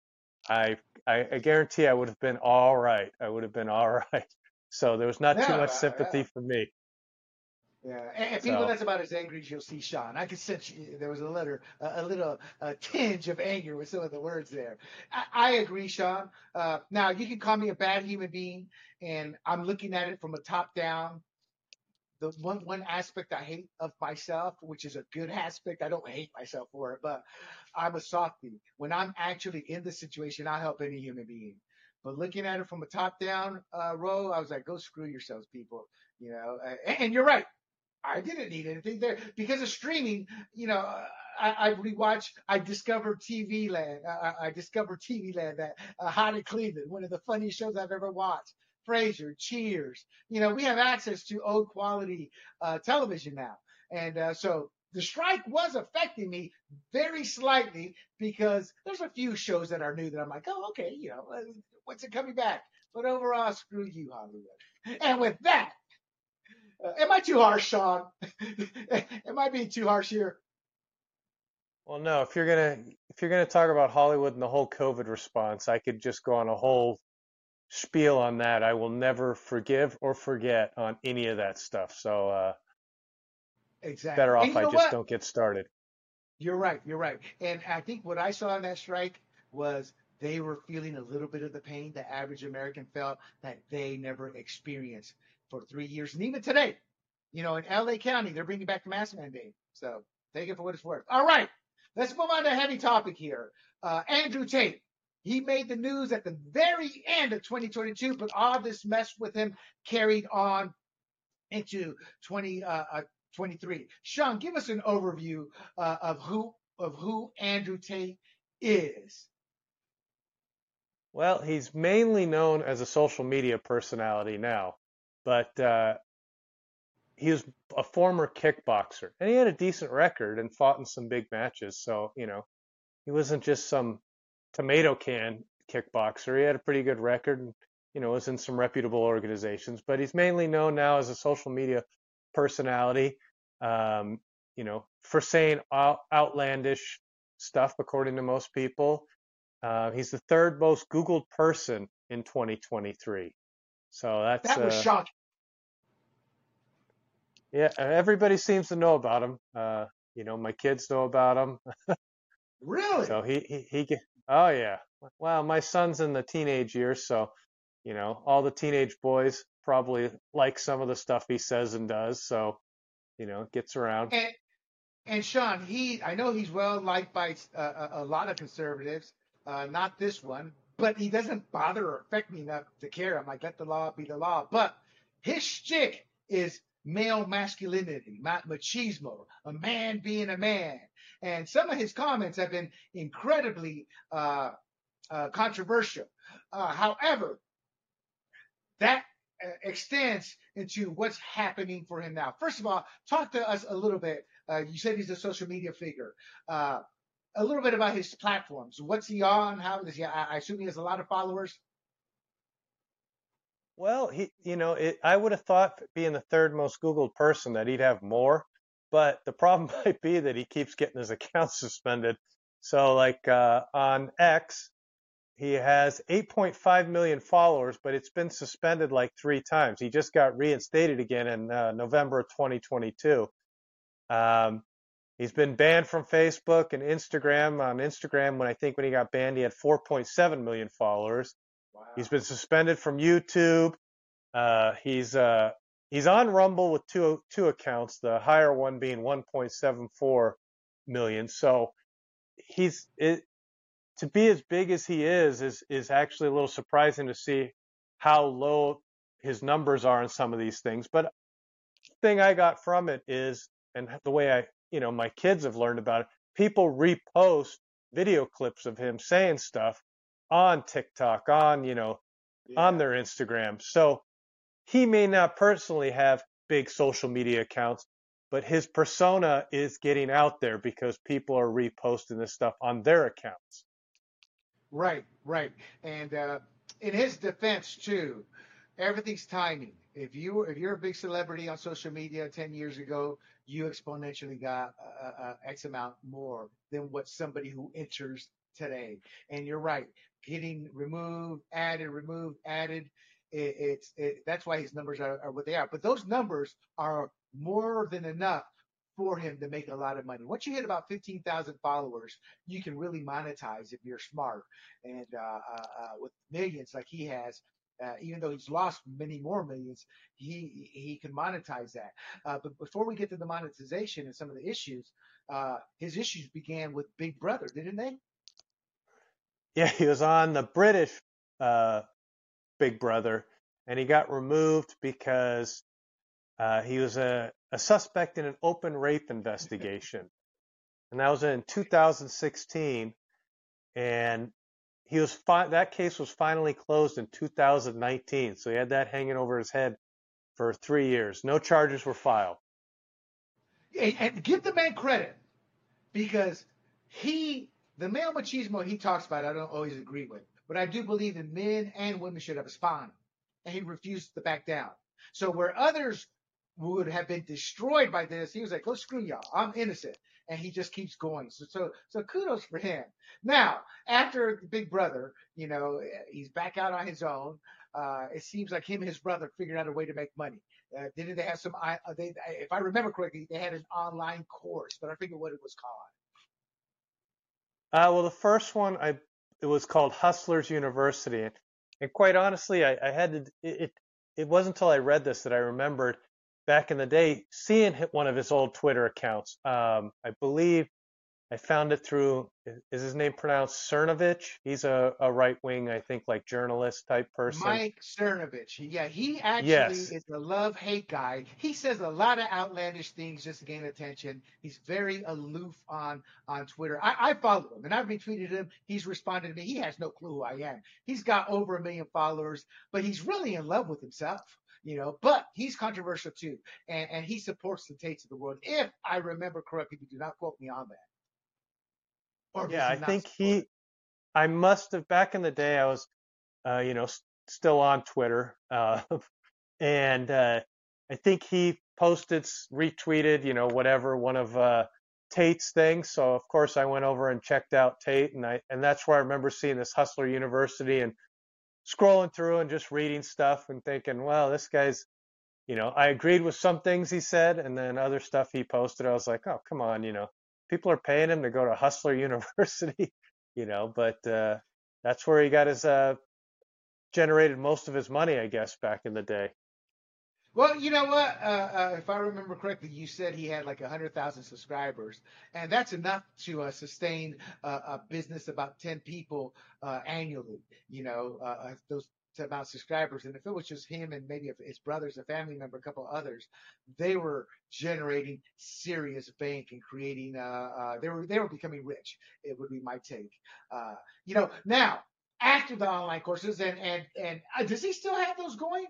I, I, I guarantee I would have been all right. I would have been all right. So there was not too Yeah, much uh, sympathy yeah. for me. Yeah, and, and people So, that's about as angry as you'll see, Sean. I could sense you, there was a little, a, a little uh, tinge of anger with some of the words there. I, I agree, Sean. Uh, now you can call me a bad human being, and I'm looking at it from a top down. The one one aspect I hate of myself, which is a good aspect, I don't hate myself for it, but I'm a softie. When I'm actually in the situation, I help any human being. But looking at it from a top down uh, role, I was like, go screw yourselves, people. You know, uh, and, and you're right. I didn't need anything there because of streaming. You know, I, I rewatched. I discovered T V Land. I, I discovered T V Land, that uh, Hot in Cleveland, one of the funniest shows I've ever watched. Frasier, Cheers. You know, we have access to old quality uh, television now, and uh, so the strike was affecting me very slightly because there's a few shows that are new that I'm like, oh, okay, you know, uh, when's it coming back? But overall, screw you, Hollywood. And with that. Uh, am I too harsh, Sean? Am I being too harsh here? well, no, if you're gonna if you're gonna talk about Hollywood and the whole COVID response, I could just go on a whole spiel on that. I will never forgive or forget on any of that stuff. So uh, better Exactly. And off you I know just what? don't get started. You're right. You're right. And I think what I saw in that strike was they were feeling a little bit of the pain the average American felt that they never experienced for three years. And even today, you know, in L A County, they're bringing back the mask mandate. So take it for what it's worth. All right. Let's move on to a heavy topic here. Uh, Andrew Tate. He made the news at the very end of twenty twenty-two, but all this mess with him carried on into twenty twenty-three. Sean, give us an overview uh, of who of who Andrew Tate is. Well, he's mainly known as a social media personality now, but uh, he was a former kickboxer, and he had a decent record and fought in some big matches. So, you know, he wasn't just some tomato can kickboxer. He had a pretty good record and, you know, was in some reputable organizations, but he's mainly known now as a social media personality, um, you know, for saying out, outlandish stuff, according to most people. Uh, he's the third most Googled person in twenty twenty-three. So that's, That was uh, shocking. yeah, everybody seems to know about him. Uh, you know, my kids know about him. Really? So he, he, he, ge- oh yeah. Well, my son's in the teenage years, so, you know, all the teenage boys probably like some of the stuff he says and does. So, you know, it gets around. And and Sean, he I know he's well liked by uh, a, a lot of conservatives. Uh, not this one, but he doesn't bother or affect me enough to care. I'm like, let the law be the law. But his shtick is male masculinity, machismo, a man being a man. And some of his comments have been incredibly uh, uh, controversial. Uh, however, that uh, extends into what's happening for him now. First of all, talk to us a little bit. Uh, you said he's a social media figure. Uh, a little bit about his platforms. What's he on? How does he? I, I assume he has a lot of followers. Well, he, you know, it, I would have thought being the third most Googled person that he'd have more, but the problem might be that he keeps getting his account suspended. So like uh, on X, he has eight point five million followers, but it's been suspended like three times. He just got reinstated again in uh, November of twenty twenty-two. Um, he's been banned from Facebook and Instagram. On Instagram, when I think when he got banned, he had four point seven million followers. He's Wow. been suspended from YouTube. Uh, he's uh, he's on Rumble with two two accounts, the higher one being one point seven four million. So he's it, to be as big as he is is is actually a little surprising to see how low his numbers are in some of these things. But the thing I got from it is, and the way I, you know, my kids have learned about it, people repost video clips of him saying stuff on TikTok, on, you know, on Yeah. their Instagram. So he may not personally have big social media accounts, but his persona is getting out there because people are reposting this stuff on their accounts. Right. Right. And uh, in his defense too, everything's timing. If you if you're a big celebrity on social media ten years ago, you exponentially got uh, uh, X amount more than what somebody who enters today. And you're right, getting removed, added, removed, added. It, it's it, that's why his numbers are, are what they are. But those numbers are more than enough for him to make a lot of money. Once you hit about fifteen thousand followers, you can really monetize if you're smart. And uh, uh, uh, with millions like he has, uh, even though he's lost many more millions, he he can monetize that. Uh, but before we get to the monetization and some of the issues, uh, his issues began with Big Brother, didn't they? Yeah, he was on the British uh, Big Brother, and he got removed because uh, he was a, a suspect in an open rape investigation, and that was in two thousand sixteen. And he was fi- that case was finally closed in two thousand nineteen, so he had that hanging over his head for three years. No charges were filed. And, and give the man credit because he, the male machismo he talks about, I don't always agree with, but I do believe that men and women should have a spine, and he refused to back down. So where others would have been destroyed by this, he was like, "Go screw y'all, I'm innocent," and he just keeps going. So so so kudos for him. Now after Big Brother, you know, he's back out on his own. Uh, it seems like him and his brother figured out a way to make money. Uh, didn't they have some? Uh, they, if I remember correctly, they had an online course, but I forget what it was called. Uh, well, the first one I it was called Hustlers University, and, and quite honestly, I, I had to. It, it it wasn't until I read this that I remembered back in the day seeing hit one of his old Twitter accounts. Um, I believe I found it through, is his name pronounced Cernovich? He's a, a right wing, I think, like journalist type person. Mike Cernovich. Yeah, he actually Yes. is a love hate guy. He says a lot of outlandish things just to gain attention. He's very aloof on on Twitter. I, I follow him and I've retweeted him. He's responded to me. He has no clue who I am. He's got over a million followers, but he's really in love with himself. You know, but he's controversial too, and and he supports the Tates of the world. If I remember correctly, but do not quote me on that. Or does Yeah, he I not think support he it? I must have back in the day. I was, uh, you know, s- still on Twitter, uh, and uh, I think he posted, s- retweeted, you know, whatever one of uh, Tate's things. So of course I went over and checked out Tate, and I and that's where I remember seeing this Hustler University and scrolling through and just reading stuff and thinking, well, this guy's, you know, I agreed with some things he said, and then other stuff he posted, I was like, oh, come on, you know, people are paying him to go to Hustler University, you know, but uh, that's where he got his uh, generated most of his money, I guess, back in the day. Well, you know what? Uh, uh, if I remember correctly, you said he had like a hundred thousand subscribers, and that's enough to uh, sustain uh, a business about ten people uh, annually. You know, uh, uh, those amount of subscribers, and if it was just him and maybe if his brothers, a family member, a couple others, they were generating serious bank and creating. Uh, uh, they were they were becoming rich. It would be my take. Uh, you know, now after the online courses, and and and uh, does he still have those going?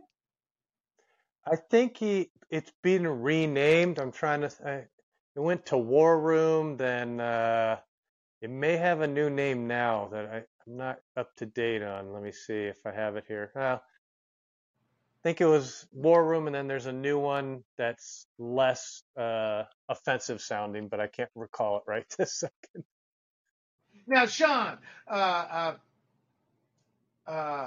I think he it's been renamed. I'm trying to. I, it went to War Room, then uh, it may have a new name now that I, I'm not up to date on. Let me see if I have it here. Uh, think it was War Room, and then there's a new one that's less uh, offensive sounding, but I can't recall it right this second. Now, Sean, uh, uh, uh,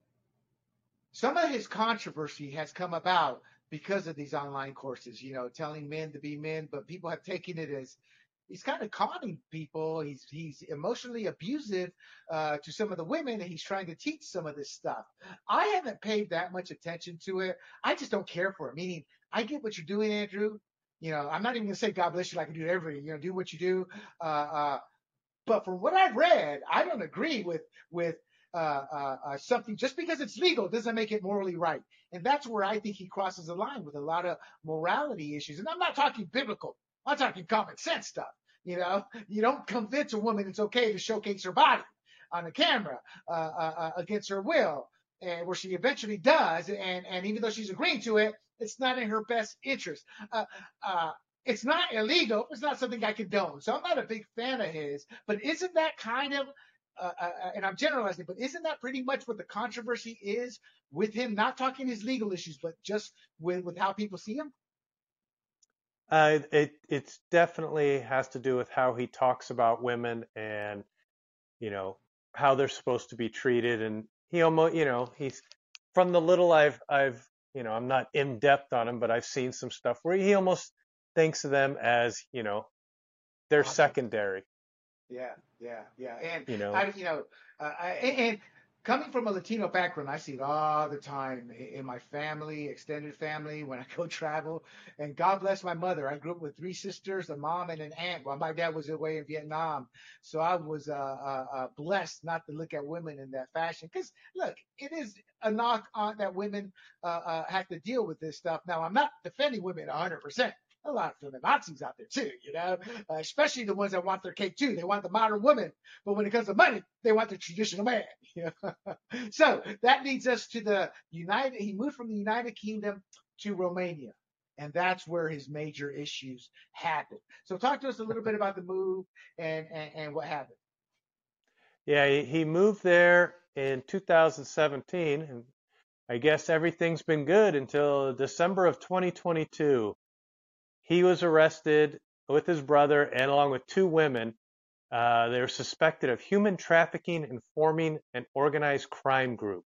some of his controversy has come about because of these online courses, you know, telling men to be men, but people have taken it as he's kind of conning people. He's he's emotionally abusive uh, to some of the women, and he's trying to teach some of this stuff. I haven't paid that much attention to it. I just don't care for it. Meaning, I get what you're doing, Andrew. You know, I'm not even gonna say God bless you like I do to everybody. You know, do what you do. Uh, uh, but from what I've read, I don't agree with with uh, uh, uh, something just because it's legal doesn't make it morally right, and that's where I think he crosses the line with a lot of morality issues. And I'm not talking biblical; I'm talking common sense stuff. You know, you don't convince a woman it's okay to showcase her body on the camera uh, uh, uh, against her will, and where she eventually does, and and even though she's agreeing to it, it's not in her best interest. Uh, uh, it's not illegal. It's not something I condone. So I'm not a big fan of his. But isn't that kind of, uh, uh, uh, and I'm generalizing, but isn't that pretty much what the controversy is with him not talking his legal issues, but just with, with how people see him? Uh, it it's definitely has to do with how he talks about women and you know how they're supposed to be treated, and he almost you know he's from the little I've I've you know I'm not in depth on him, but I've seen some stuff where he almost thinks of them as you know they're Objects. secondary. Yeah, yeah, yeah. And You know, I, you know, uh, I, and coming from a Latino background, I see it all the time in my family, extended family, when I go travel. And God bless my mother. I grew up with three sisters, a mom, and an aunt. While my dad was away in Vietnam, so I was uh, uh, uh, blessed not to look at women in that fashion. Because look, it is a knock on that women uh, uh, have to deal with this stuff. Now, I'm not defending women one hundred percent. A lot of the Nazis out there too, you know, uh, especially the ones that want their cake too. They want the modern woman, but when it comes to money, they want the traditional man. You know? So that leads us to the United. He moved from the United Kingdom to Romania, and that's where his major issues happened. So talk to us a little bit about the move and and, and what happened. yeah, he, he moved there in two thousand seventeen, and I guess everything's been good until December of twenty twenty-two. He was arrested with his brother and along with two women. Uh, they were suspected of human trafficking and forming an organized crime group.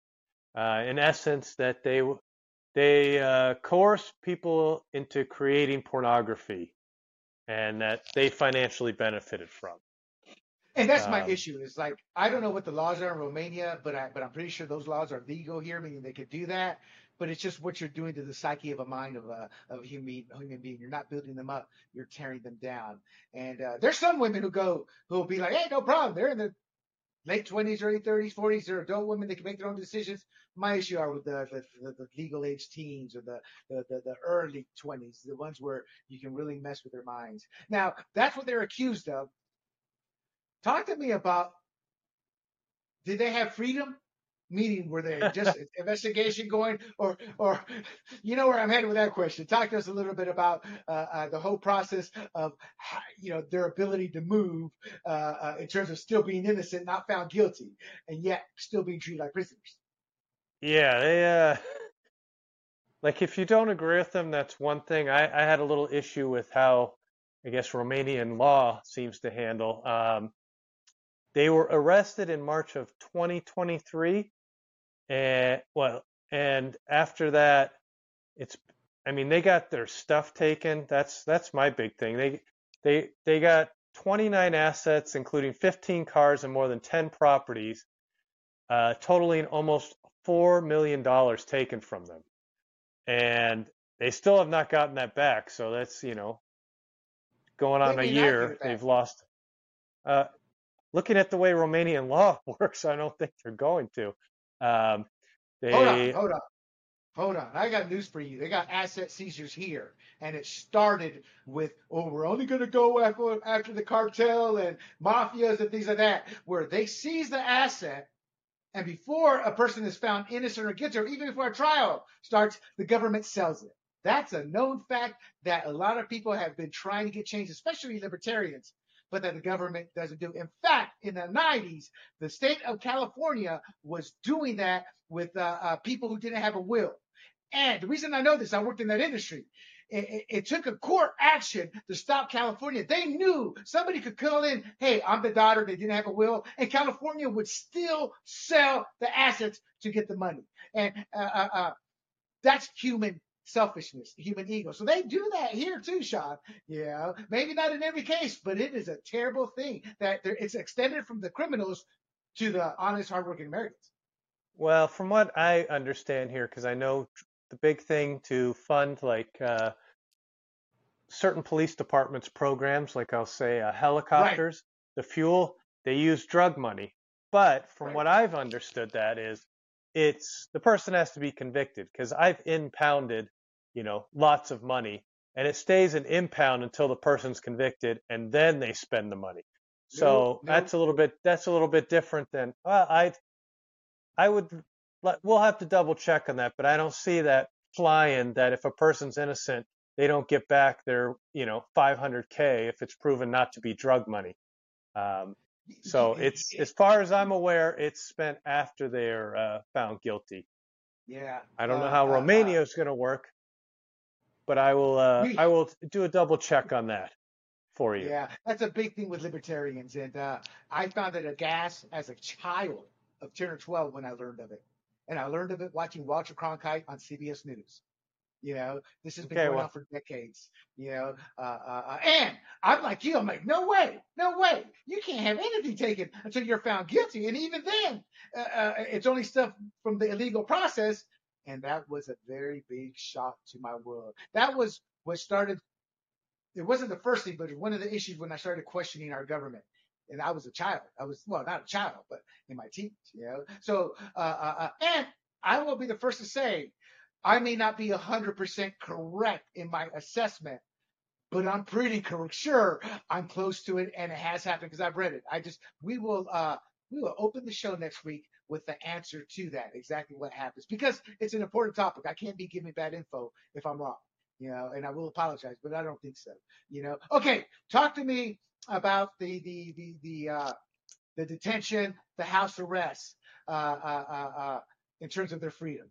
Uh, in essence, that they they uh, coerced people into creating pornography, and that they financially benefited from. And that's my Um, issue. Is like I don't know what the laws are in Romania, but I but I'm pretty sure those laws are legal here, meaning they could do that. But it's just what you're doing to the psyche of a mind of a of a human human being. You're not building them up. You're tearing them down. And uh, there's some women who go who will be like, hey, no problem. They're in the late twenties, early thirties, forties. They're adult women. They can make their own decisions. My issue are with the the, the, the legal age teens or the, the the the early twenties, the ones where you can really mess with their minds. Now that's what they're accused of. Talk to me about did they have freedom? meeting? Were they just investigation going, or, or, you know where I'm headed with that question? Talk to us a little bit about uh, uh, the whole process of, you know, their ability to move uh, uh, in terms of still being innocent, not found guilty, and yet still being treated like prisoners. Yeah, they uh like if you don't agree with them, that's one thing. I, I had a little issue with how I guess Romanian law seems to handle. Um, they were arrested in March of twenty twenty-three, and well, and after that, it's I mean they got their stuff taken. That's that's my big thing. They they they got twenty-nine assets, including fifteen cars and more than ten properties, uh, totaling almost four million dollars taken from them. And they still have not gotten that back. So that's, you know, going They on a may not get year, it back. they've lost. Uh, looking at the way Romanian law works, I don't think they're going to. Um, Hold on, they, hold on. Hold on. I got news for you. They got asset seizures here. And it started with, oh, we're only going to go after, after the cartel and mafias and things like that, where they seize the asset. And before a person is found innocent or guilty, or even before a trial starts, the government sells it. That's a known fact that a lot of people have been trying to get changed, especially libertarians, but that the government doesn't do. In fact, in the nineties, the state of California was doing that with uh, uh, people who didn't have a will. And the reason I know this, I worked in that industry. It, it, it took a court action to stop California. They knew somebody could call in, hey, I'm the daughter, they didn't have a will, and California would still sell the assets to get the money. And uh, uh, uh, that's human selfishness, human ego. So they do that here too, Sean. Yeah, maybe not in every case, but it is a terrible thing that it's extended from the criminals to the honest, hardworking Americans. well, from what I understand here, because I know the big thing to fund like uh, certain police departments programs, like I'll say uh, Right, helicopters, the fuel, they use drug money. But from right. what I've understood, that is, it's the person has to be convicted because I've impounded, you know, lots of money, and it stays an impound until the person's convicted, and then they spend the money. No, So no. that's a little bit that's a little bit different than well, I I would we'll have to double check on that, but I don't see that flying that if a person's innocent, they don't get back their, you know, five hundred K if it's proven not to be drug money. Um, so it's, as far as I'm aware, it's spent after they're uh, found guilty. Yeah. I don't know Uh, how uh, uh, Romania is going to work, but I will uh, we I will do a double check on that for you. Yeah, that's a big thing with libertarians. And uh, I found it a gas as a child of ten or twelve when I learned of it. And I learned of it watching Walter Cronkite on C B S News. You know, this has been Okay, going on well, for decades. You know, uh, uh, uh, and I'm like you. I'm like, no way, no way. You can't have anything taken until you're found guilty. And even then, uh, uh, it's only stuff from the illegal process. And that was a very big shock to my world. That was what started it wasn't the first thing, but it was one of the issues when I started questioning our government. And I was a child. I was, well, not a child, but in my teens, you know? So, uh, uh, uh, and I will be the first to say, I may not be one hundred percent correct in my assessment, but I'm pretty correct. Sure, I'm close to it, and it has happened because I've read it. I just, we will, uh, we will open the show next week with the answer to that, exactly what happens, because it's an important topic. I can't be giving bad info if I'm wrong, you know, and I will apologize, but I don't think so, you know. Okay, talk to me about the the the the uh, the detention, the house arrest, uh, uh, uh, uh, in terms of their freedom.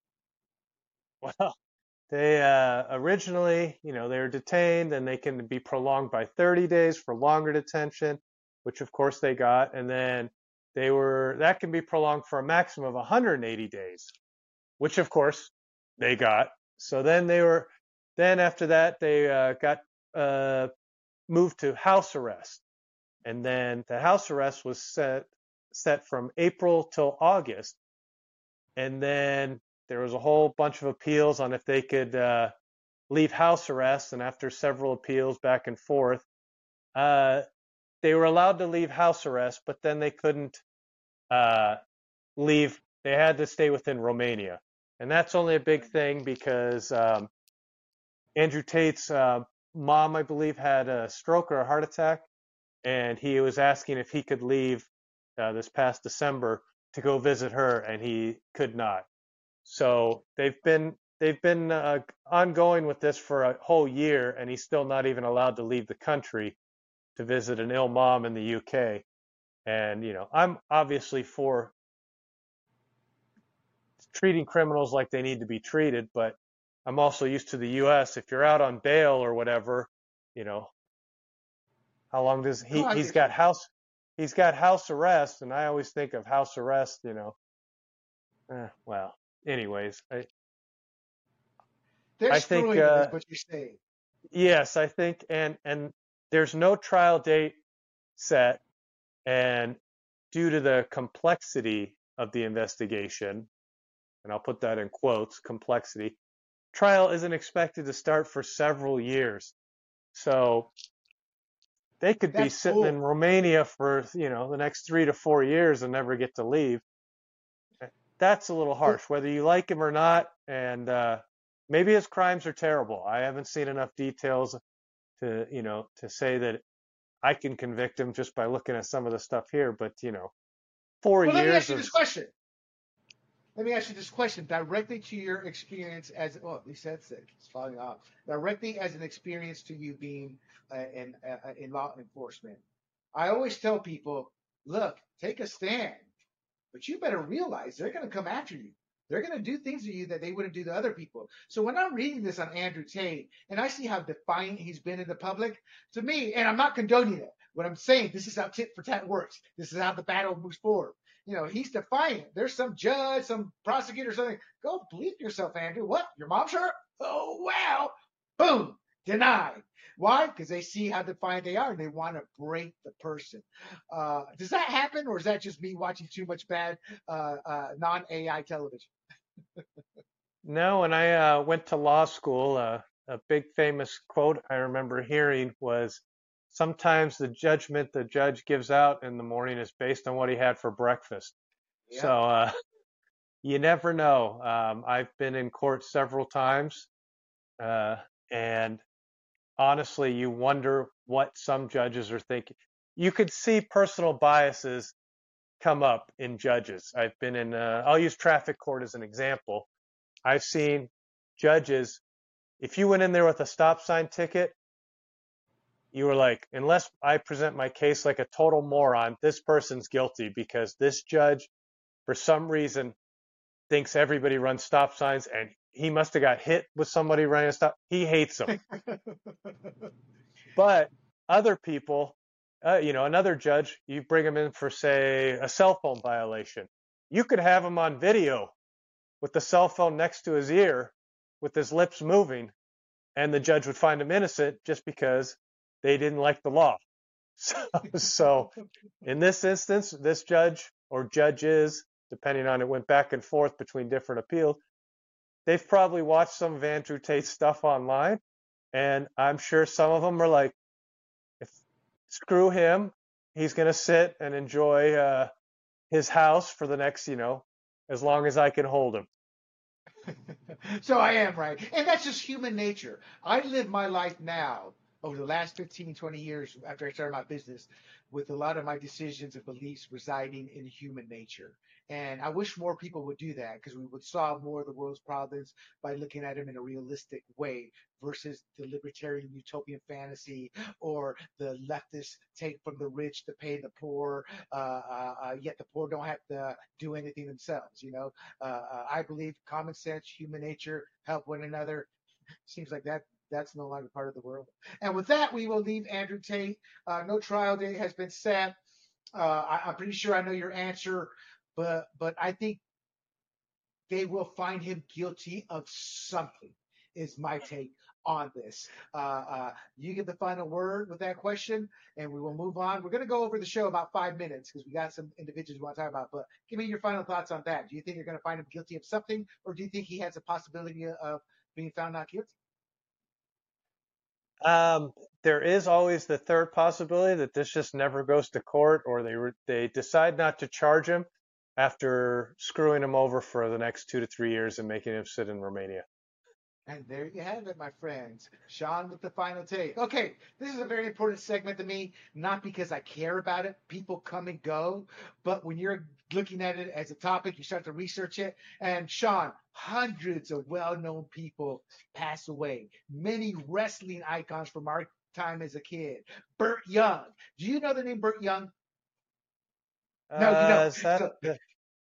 well, they uh, originally, you know, they were detained and they can be prolonged by thirty days for longer detention, which of course they got. And then they were, that can be prolonged for a maximum of one hundred eighty days, which of course they got. So then they were, then after that, they uh, got uh, moved to house arrest. And then the house arrest was set, set from April till August. And then there was a whole bunch of appeals on if they could uh, leave house arrest. And after several appeals back and forth, uh, they were allowed to leave house arrest, but then they couldn't uh, leave. They had to stay within Romania. And that's only a big thing because um, Andrew Tate's uh, mom, I believe, had a stroke or a heart attack. And he was asking if he could leave uh, this past December to go visit her, and he could not. So they've been they've been uh, ongoing with this for a whole year, and he's still not even allowed to leave the country to visit an ill mom in the U K. And you know, I'm obviously for treating criminals like they need to be treated, but I'm also used to the U S. If you're out on bail or whatever, you know, how long does Oh, he I he's get you. got house he's got house arrest, and I always think of house arrest, you know. Eh, well, anyways, I They're I think screwing him, is uh, what you're saying. yes, I think and and there's no trial date set, and due to the complexity of the investigation, and I'll put that in quotes, complexity, trial isn't expected to start for several years. So they could be That's sitting in bull. Romania for, you know, the next three to four years and never get to leave. That's a little Well, harsh, whether you like him or not. And uh, maybe his crimes are terrible. I haven't seen enough details to, you know, to say that I can convict him just by looking at some of the stuff here. But, you know, four well, let me years ask you of, this question. Let me ask you this question directly to your experience as well. At least that's it. It's falling off. Directly as an experience to you being uh, in uh, in law enforcement. I always tell people, look, take a stand, but you better realize they're going to come after you. They're going to do things to you that they wouldn't do to other people. So when I'm reading this on Andrew Tate and I see how defiant he's been in the public, to me, and I'm not condoning it, what I'm saying, this is how tit for tat works. This is how the battle moves forward. You know, he's defiant. There's some judge, some prosecutor, something. Go bleep yourself, Andrew. What? Your mom's hurt? Oh, wow. Boom. Denied. Why? Because they see how defiant they are and they want to break the person. Uh, does that happen, or is that just me watching too much bad uh, uh, non-A I television? no, when I uh, went to law school, uh, a big famous quote I remember hearing was, sometimes the judgment the judge gives out in the morning is based on what he had for breakfast. Yep. So uh, you never know. Um, I've been in court several times, uh, and honestly, you wonder what some judges are thinking. You could see personal biases come up in judges. I've been in, uh, I'll use traffic court as an example. I've seen judges, if you went in there with a stop sign ticket, you were like, unless I present my case like a total moron, this person's guilty because this judge, for some reason, thinks everybody runs stop signs, and he must have got hit with somebody running a stop. He hates them. But other people, uh, you know, another judge, you bring him in for, say, a cell phone violation. You could have him on video with the cell phone next to his ear with his lips moving, and the judge would find him innocent just because they didn't like the law. So, so in this instance, this judge or judges, depending on it, went back and forth between different appeals. They've probably watched some of Andrew Tate's stuff online, and I'm sure some of them are like, if, screw him. He's going to sit and enjoy uh, his house for the next, you know, as long as I can hold him. So I am right. And that's just human nature. I live my life now over the last fifteen, twenty years after I started my business with a lot of my decisions and beliefs residing in human nature. And I wish more people would do that because we would solve more of the world's problems by looking at them in a realistic way versus the libertarian utopian fantasy or the leftist take from the rich to pay the poor, uh, uh, uh, yet the poor don't have to do anything themselves. You know, uh, uh, I believe common sense, human nature, help one another. Seems like that that's no longer part of the world. And with that, we will leave Andrew Tate. Uh, no trial date has been set. Uh, I, I'm pretty sure I know your answer, but but I think they will find him guilty of something. Is my take on this. Uh, uh, you get the final word with that question, and we will move on. We're going to go over the show about five minutes because we got some individuals we want to talk about. But give me your final thoughts on that. Do you think you're going to find him guilty of something, or do you think he has a possibility of being found not guilty? Um, there is always the third possibility that this just never goes to court, or they re- they decide not to charge him after screwing him over for the next two to three years and making him sit in Romania. And there you have it, my friends. Sean with the final take. Okay, this is a very important segment to me, not because I care about it. People come and go, but when you're looking at it as a topic, you start to research it. And Sean, hundreds of well known people pass away, many wrestling icons from our time as a kid. Burt Young. Do you know the name Burt Young? No, you Uh, don't. is that So, the,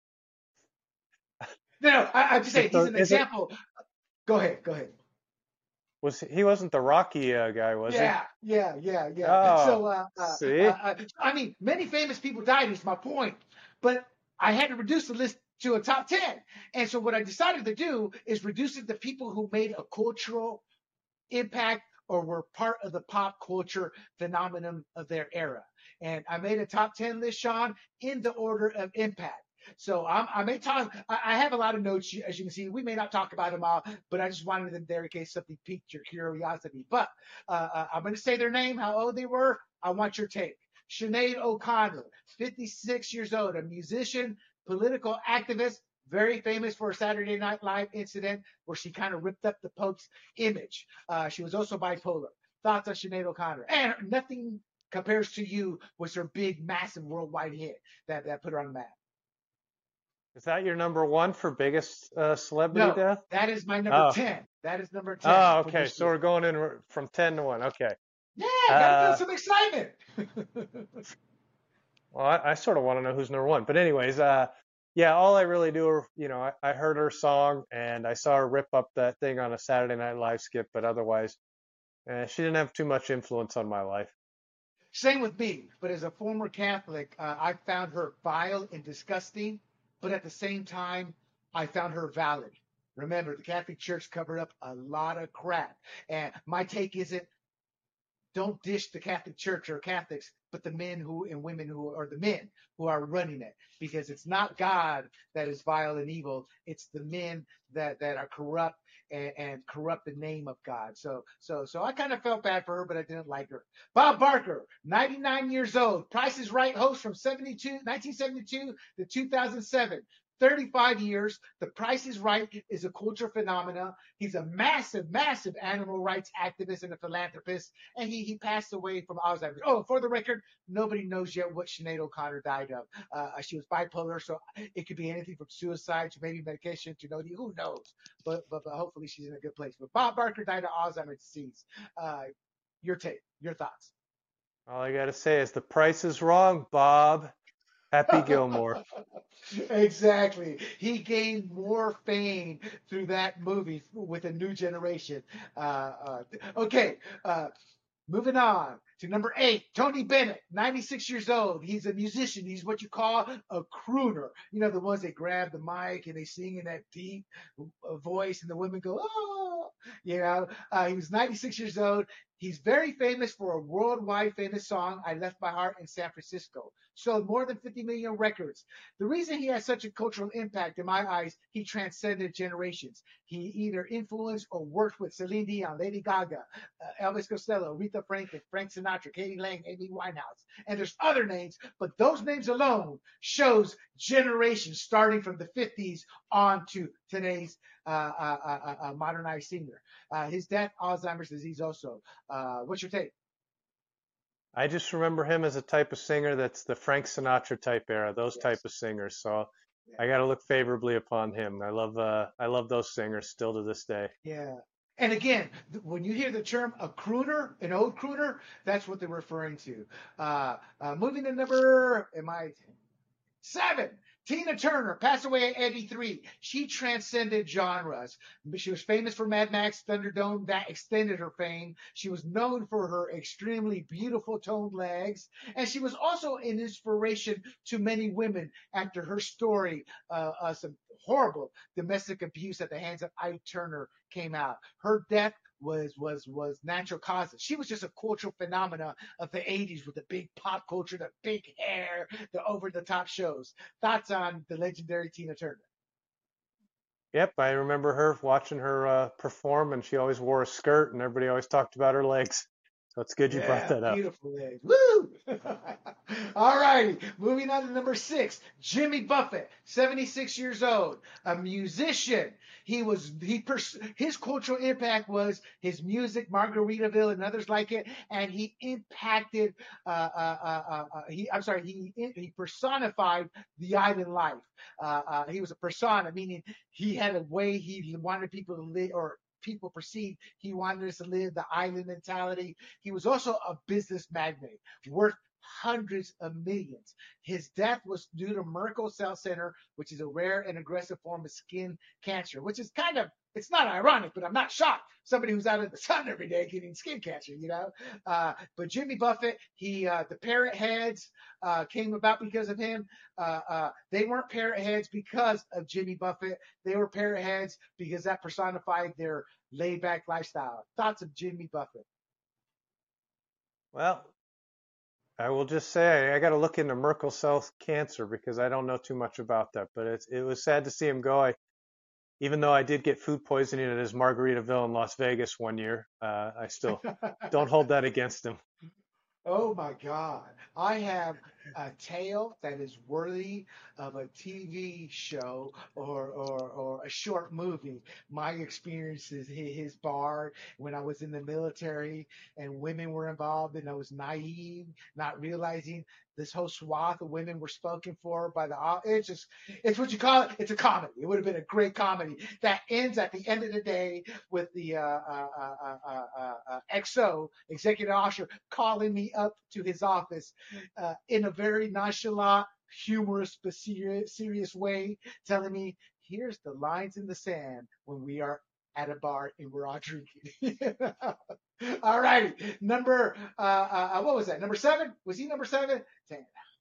no, no, I, I'm just is saying he's the an is it example. Go ahead, go ahead. was he wasn't the Rocky uh, guy, was he? Yeah, yeah, yeah, yeah. Oh, So, uh, uh, uh, see, uh, I mean, many famous people died, is my point. But I had to reduce the list to a top ten. And so, what I decided to do is reduce it to people who made a cultural impact or were part of the pop culture phenomenon of their era. And I made a top ten list, Sean, in the order of impact. So I'm, I may talk. I, I have a lot of notes, as you can see. We may not talk about them all, but I just wanted them there in case something piqued your curiosity. But uh, uh, I'm going to say their name, how old they were. I want your take. Sinead O'Connor, fifty-six years old, a musician, political activist, very famous for a Saturday Night Live incident where she kind of ripped up the Pope's image. Uh, she was also bipolar. Thoughts on Sinead O'Connor? And nothing compares to you was her big, massive worldwide hit that, that put her on the map. is that your number one for biggest uh, celebrity No, death? that is my number Oh, ten. That is number ten oh, for okay. this So year. we're going in r- from ten to one. Okay. Yeah, gotta build Uh, some excitement. well, I, I sort of want to know who's number one, but anyways, uh, yeah, all I really do, you know, I, I heard her song and I saw her rip up that thing on a Saturday Night Live skit, but otherwise, eh, she didn't have too much influence on my life. Same with me, but as a former Catholic, uh, I found her vile and disgusting, but at the same time, I found her valid. Remember, the Catholic Church covered up a lot of crap. And my take isn't don't dish the Catholic Church or Catholics, but the men who and women who are the men who are running it, because it's not God that is vile and evil. It's the men that that are corrupt and, and corrupt the name of God. So so so I kind of felt bad for her, but I didn't like her. Bob Barker, ninety-nine years old, Price is Right host from seventy-two, nineteen seventy-two to two thousand seven. thirty-five years. The Price is Right is a cultural phenomena. He's a massive, massive animal rights activist and a philanthropist, and he, he passed away from Alzheimer's. Oh, for the record, nobody knows yet what Sinead O'Connor died of. Uh, she was bipolar, so it could be anything from suicide to maybe medication to no, who knows. But, but but hopefully she's in a good place. But Bob Barker died of Alzheimer's disease. Uh, your take, your thoughts. All I gotta say is the price is wrong, Bob. Happy Gilmore. Exactly. He gained more fame through that movie with a new generation. Uh, uh, okay, uh, moving on to number eight, Tony Bennett, ninety-six years old. He's a musician. He's what you call a crooner. You know, the ones that grab the mic and they sing in that deep uh, voice, and the women go, oh, you know. Uh, he was ninety-six years old. He's very famous for a worldwide famous song, I Left My Heart in San Francisco. Sold more than fifty million records. The reason he has such a cultural impact, in my eyes, he transcended generations. He either influenced or worked with Celine Dion, Lady Gaga, uh, Elvis Costello, Aretha Franklin, Frank Sinatra, Katie Lang, Amy Winehouse. And there's other names, but those names alone shows generations starting from the fifties on to today's uh, uh, uh, uh, modernized singer. Uh, his death, Alzheimer's disease also. Uh, what's your take? I just remember him as a type of singer that's the Frank Sinatra type era, those type Yes. of singers. So Yeah. I got to look favorably upon him. I love uh I love those singers still to this day. Yeah. And again, when you hear the term a crooner, an old crooner, that's what they're referring to. Uh, uh, moving to number, am I seven? Tina Turner passed away at eighty-three. She transcended genres. She was famous for Mad Max, Thunderdome. That extended her fame. She was known for her extremely beautiful toned legs. And she was also an inspiration to many women after her story, uh, uh, some horrible domestic abuse at the hands of Ike Turner came out. Her death was was was natural causes. She was just a cultural phenomena of the eighties with the big pop culture, the big hair, the over the top shows. Thoughts on the legendary Tina Turner? Yep, I remember her watching her uh, perform, and she always wore a skirt, and everybody always talked about her legs. So it's good you brought Yeah, that up. beautiful legs. Woo! All righty. Moving on to number six, Jimmy Buffett, seventy-six years old, a musician. He was he pers- his cultural impact was his music, Margaritaville, and others like it, and he impacted. Uh, uh, uh, uh, uh, he I'm sorry, he he personified the island life. Uh, uh, he was a persona, meaning he had a way he, he wanted people to live, or people perceived he wanted us to live the island mentality. He was also a business magnate worth hundreds of millions. His death was due to Merkel cell cell, which is a rare and aggressive form of skin cancer, which is kind of, it's not ironic, but I'm not shocked. Somebody who's out in the sun every day getting skin cancer, you know. Uh, but Jimmy Buffett, he, uh, the parrot heads uh, came about because of him. Uh, uh, they weren't parrot heads because of Jimmy Buffett. They were parrot heads because that personified their laid back lifestyle. Thoughts of Jimmy Buffett? Well, I will just say I got to look into Merkel cell cancer because I don't know too much about that. But it's, it was sad to see him go. I, even though I did get food poisoning at his Margaritaville in Las Vegas one year, uh, I still don't hold that against him. Oh my God. I have a tale that is worthy of a T V show or, or, or a short movie. My experiences at his bar when I was in the military and women were involved, and I was naive, not realizing this whole swath of women were spoken for by the, it's just, it's what you call it. It's a comedy. It would have been a great comedy that ends at the end of the day with the uh, uh, uh, uh, uh, uh, uh, X O, executive officer, calling me up to his office uh, in a very nonchalant, humorous, but serious, serious way, telling me, here's the lines in the sand when we are at a bar and we're all drinking. All righty. Number, uh, uh, what was that? Number seven? Was he number seven? Ten.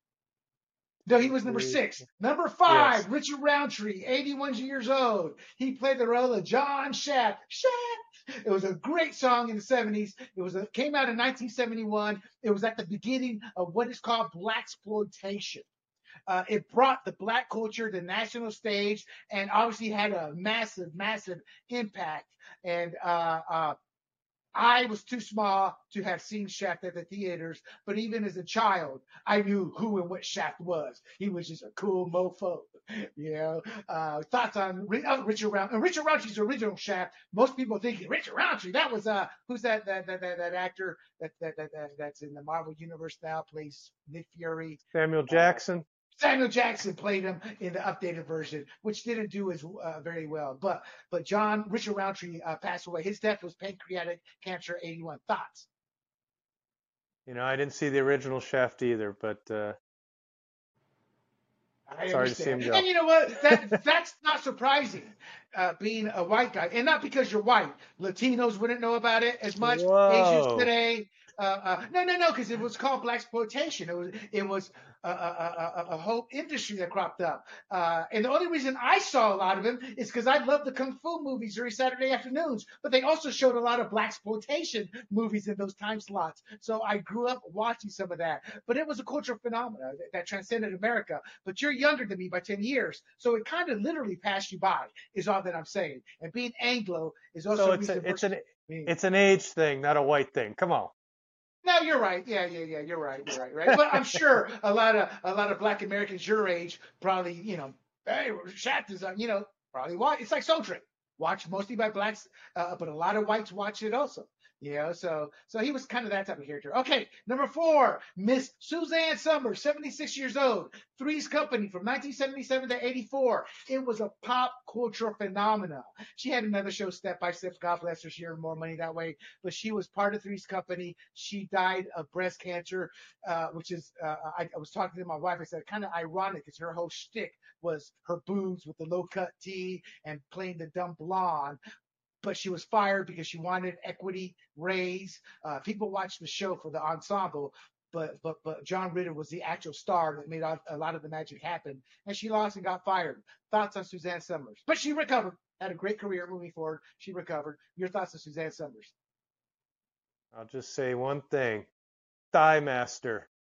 No, he was number six. Number five, Yes. Richard Roundtree, eighty-one years old. He played the role of John Shaft. Shaft. It was a great song in the seventies. It was a, came out in nineteen seventy-one. It was at the beginning of what is called blaxploitation. Uh, it brought the black culture to the national stage and obviously had a massive, massive impact. And uh, uh, I was too small to have seen Shaft at the theaters, but even as a child, I knew who and what Shaft was. He was just a cool mofo, you know. Uh, thoughts on uh, Richard Roundtree? Richard Roundtree's original Shaft. Most people think Richard Roundtree. That was uh, who's that that that that, that actor that, that that that that's in the Marvel universe now, plays Nick Fury. Samuel Uh, Jackson. Samuel Jackson played him in the updated version, which didn't do as uh, very well. But but John Richard Roundtree uh, passed away. His death was pancreatic cancer, eighty-one. Thoughts? You know, I didn't see the original Shaft either, but uh, I sorry to see him understand. go. And you know what? That that's not surprising, uh, being a white guy, and not because you're white. Latinos wouldn't know about it as much. Asians Whoa. today, uh, uh, no, no, no, because it was called blaxploitation. It was it was a, a, a, a whole industry that cropped up. Uh, and the only reason I saw a lot of them is because I love the kung fu movies during Saturday afternoons. But they also showed a lot of blaxploitation movies in those time slots. So I grew up watching some of that. But it was a cultural phenomenon that, that transcended America. But you're younger than me by ten years. So it kind of literally passed you by, is all that I'm saying. And being Anglo is also So a it's reason a it's for an me. it's an age thing, not a white thing. Come on. No, you're right. Yeah, yeah, yeah. You're right. You're right. Right. But I'm sure a lot of a lot of Black Americans your age probably, you know, hey, Shaft is, you know, probably watch. It's like Soul Train, watched mostly by blacks, uh, but a lot of whites watch it also. You know, so so he was kind of that type of character. Okay, number four, Miss Suzanne Summers, seventy-six years old, Three's Company from nineteen seventy-seven to eighty-four. It was a pop culture phenomenon. She had another show, Step by Step. God bless her. She earned more money that way. But she was part of Three's Company. She died of breast cancer, uh, which is, uh, I, I was talking to my wife. I said, kind of ironic because her whole shtick was her boobs with the low cut tee and playing the dumb blonde. But she was fired because she wanted equity raise. Uh, people watched the show for the ensemble, but but but John Ritter was the actual star that made a lot of the magic happen, and she lost and got fired. Thoughts on Suzanne Summers? But she recovered, had a great career moving forward. She recovered. Your thoughts on Suzanne Summers? I'll just say one thing. Thigh Master.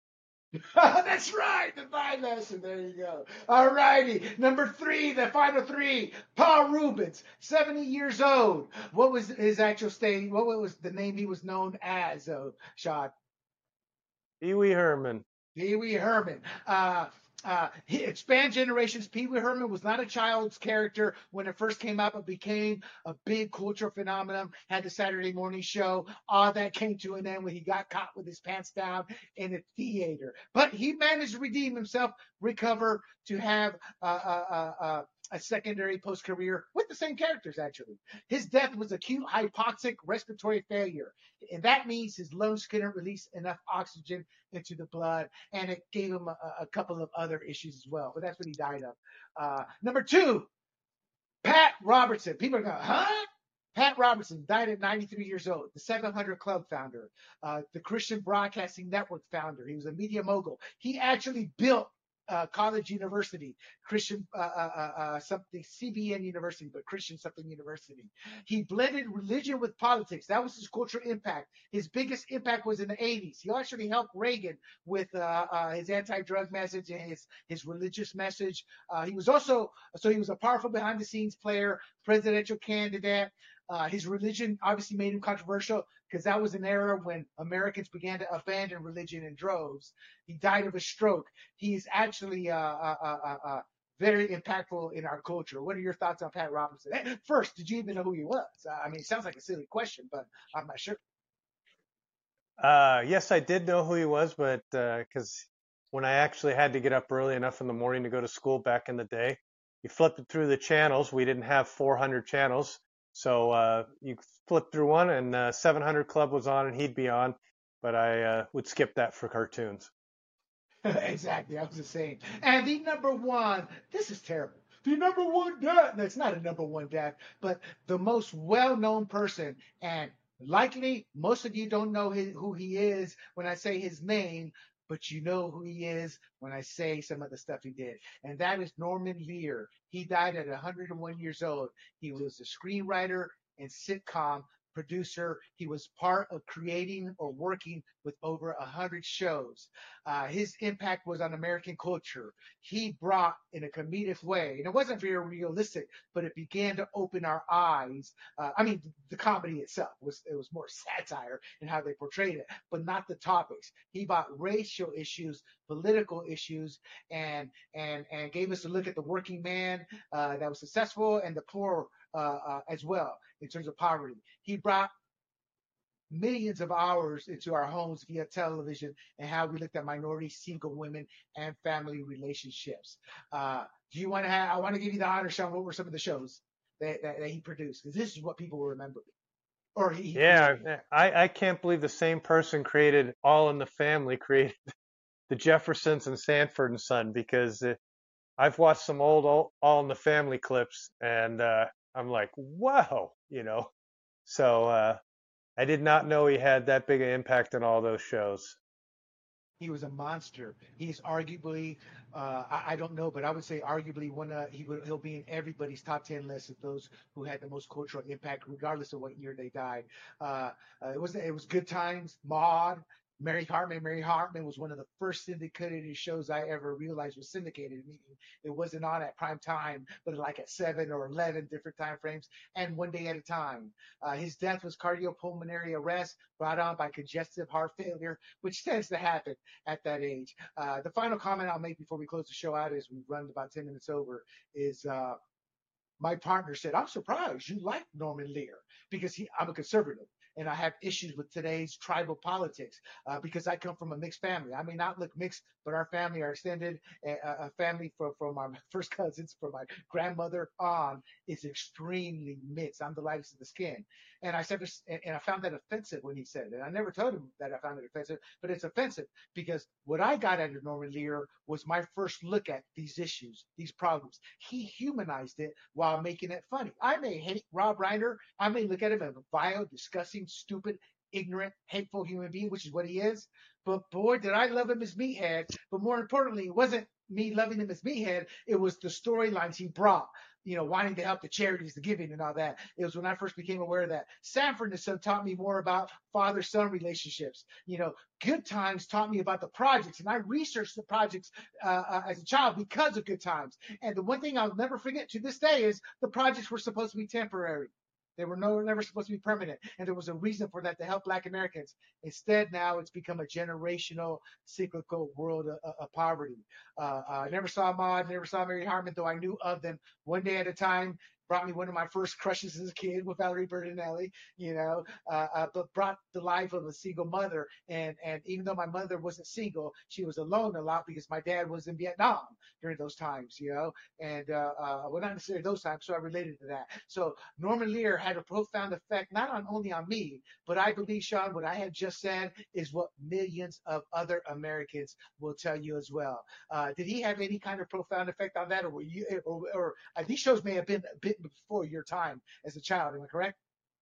That's right, the Divine Lesson. There you go. All righty. Number three, the final three. Paul Rubens, seventy years old. What was his actual state? What was the name he was known as, uh, Shad? Pee Wee Herman. Pee Wee Herman. Uh, uh, he, it spanned generations. Pee Wee Herman was not a child's character when it first came out, but became a big cultural phenomenon. Had the Saturday morning show. All that came to an end when he got caught with his pants down in a theater. But he managed to redeem himself, recover, to have uh, uh, uh, uh, a secondary post career with the same characters, actually. His death was acute hypoxic respiratory failure. And that means his lungs couldn't release enough oxygen into the blood, and it gave him a, a couple of other issues as well. But that's what he died of. Uh, number two, Pat Robertson. People are going, huh? Pat Robertson died at ninety-three years old, the seven hundred Club founder, uh, the Christian Broadcasting Network founder. He was a media mogul. He actually built uh, College University, Christian uh, uh, uh, uh, something, C B N University, but Christian something University. He blended religion with politics. That was his cultural impact. His biggest impact was in the eighties. He actually helped Reagan with uh, uh, his anti-drug message and his, his religious message. Uh, he was also, so he was a powerful behind-the-scenes player, presidential candidate. Uh, his religion obviously made him controversial because that was an era when Americans began to abandon religion in droves. He died of a stroke. He is actually uh, uh, uh, uh, uh, very impactful in our culture. What are your thoughts on Pat Robinson? First, did you even know who he was? I mean, it sounds like a silly question, but I'm not sure. Uh, yes, I did know who he was, but because uh, when I actually had to get up early enough in the morning to go to school back in the day, you flipped it through the channels. We didn't have four hundred channels. So uh, you flip through one, and uh, seven hundred Club was on, and he'd be on. But I uh, would skip that for cartoons. Exactly, I was the same. And the number one, this is terrible. The number one death. That's not a number one death, but the most well-known person, and likely most of you don't know his, who he is when I say his name, but you know who he is when I say some of the stuff he did. And that is Norman Lear. He died at one hundred one years old. He was a screenwriter and sitcom producer. He was part of creating or working with over a hundred shows. Uh, his impact was on American culture. He brought in a comedic way, and it wasn't very realistic, but it began to open our eyes. Uh, I mean, the comedy itself was, it was more satire in how they portrayed it, but not the topics. He brought racial issues, political issues, and and and gave us a look at the working man uh, that was successful and the poor uh, uh, as well in terms of poverty. He brought millions of hours into our homes via television and how we looked at minority single women and family relationships. Uh, do you want to have, I want to give you the honor, Sean. What were some of the shows that, that, that he produced? Because this is what people will remember. Or he, yeah, I, I can't believe the same person created All in the Family, created the Jeffersons and Sanford and Son, because uh, I've watched some old All, All in the Family clips, and uh, I'm like, wow, you know. So uh, I did not know he had that big an impact on all those shows. He was a monster. He's arguably, uh, I, I don't know, but I would say arguably one. Uh, he will, he'll be in everybody's top ten list of those who had the most cultural impact, regardless of what year they died. Uh, uh, it was it was Good Times, Maude, Mary Hartman. Mary Hartman was one of the first syndicated shows I ever realized was syndicated, meaning it wasn't on at prime time, but like at seven or eleven different time frames and one day at a time. Uh, his death was cardiopulmonary arrest brought on by congestive heart failure, which tends to happen at that age. Uh, the final comment I'll make before we close the show out, as we've run about ten minutes over, is uh, my partner said, I'm surprised you like Norman Lear because he, I'm a conservative and I have issues with today's tribal politics uh, because I come from a mixed family. I may not look mixed, but our family, our extended uh, a family from, from my first cousins, from my grandmother on, is extremely mixed. I'm the lightest of the skin. And I said, and I found that offensive when he said it. And I never told him that I found it offensive, but it's offensive because what I got out of Norman Lear was my first look at these issues, these problems. He humanized it while making it funny. I may hate Rob Reiner. I may look at him as a vile, disgusting, stupid, ignorant, hateful human being, which is what he is. But boy, did I love him as Meathead. But more importantly, it wasn't me loving him as Meathead. It was the storylines he brought. you know, wanting to help the charities, the giving and all that. It was when I first became aware of that. Sanford and Son taught me more about father-son relationships. You know, Good Times taught me about the projects, and I researched the projects uh, uh, as a child because of Good Times. And the one thing I'll never forget to this day is the projects were supposed to be temporary. They were no, never supposed to be permanent. And there was a reason for that to help Black Americans. Instead, now it's become a generational, cyclical world of, of poverty. Uh, uh, I never saw Maud, never saw Mary Harmon, though I knew of them one day at a time. Brought me one of my first crushes as a kid with Valerie Bertinelli, you know, uh, uh, but brought the life of a single mother. And and even though my mother wasn't single, she was alone a lot because my dad was in Vietnam during those times, you know, and uh, uh, well, not necessarily those times, so I related to that. So Norman Lear had a profound effect, not on only on me, but I believe, Sean, what I have just said is what millions of other Americans will tell you as well. Uh, did he have any kind of profound effect on that, or were you, or, or uh, these shows may have been a bit before your time as a child? Am I correct?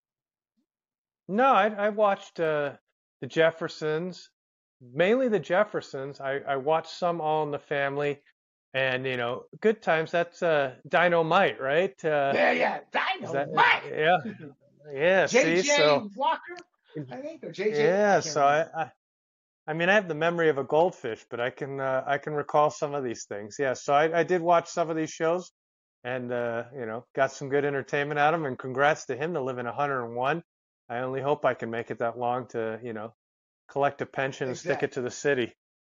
No, I, I watched uh, the Jeffersons, mainly the Jeffersons. I, I watched some All in the Family, and you know, Good Times. That's uh, Dynamite, right? Uh, Yeah, yeah, is that Dynamite. yeah, yeah. J See, J so Walker, I think, or J J. I yeah, can't so I, remember. I I mean, I have the memory of a goldfish, but I can uh, I can recall some of these things. Yeah, so I, I did watch some of these shows, and uh, you know, got some good entertainment out of them. And congrats to him to live in one hundred one. I only hope I can make it that long to, you know, collect a pension and stick Exactly. it to the city.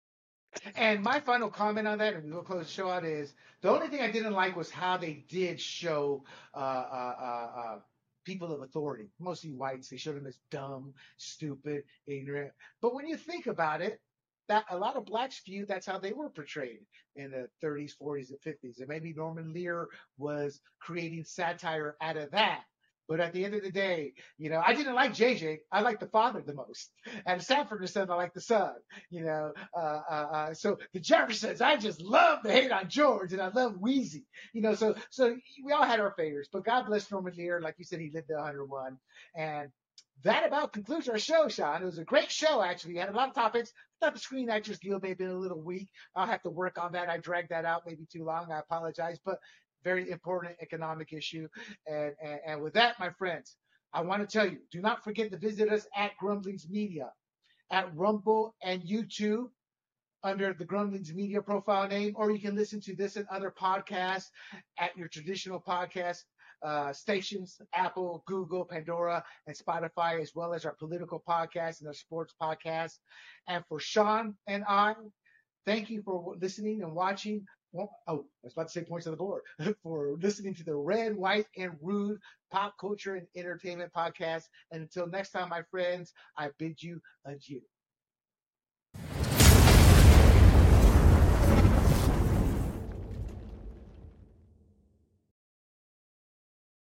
And my final comment on that, and we'll close the show out, is the only thing I didn't like was how they did show uh, uh, uh, uh, people of authority, mostly whites. They showed them as dumb, stupid, ignorant. But when you think about it, that a lot of blacks view that's how they were portrayed in the thirties, forties, and fifties. And maybe Norman Lear was creating satire out of that. But at the end of the day, you know, I didn't like J J. I liked the father the most. And Sanford and Son, I like the son. You know, uh, uh, uh, so the Jeffersons, I just love to hate on George, and I love Wheezy. You know, so so we all had our favorites. But God bless Norman Lear. Like you said, he lived to one hundred one. And that about concludes our show, Sean. It was a great show, actually. We had a lot of topics. I thought the Screen Actors Guild may have been a little weak. I'll have to work on that. I dragged that out maybe too long. I apologize. But very important economic issue. And, and, and with that, my friends, I want to tell you, do not forget to visit us at Grumblings Media, at Rumble and YouTube under the Grumblings Media profile name, or you can listen to this and other podcasts at your traditional podcast uh, stations, Apple, Google, Pandora, and Spotify, as well as our political podcast and our sports podcast. And for Sean and I, thank you for listening and watching. Oh, I was about to say points on the board for listening to the Red, White, and Rude Pop Culture and Entertainment Podcast. And until next time, my friends, I bid you adieu.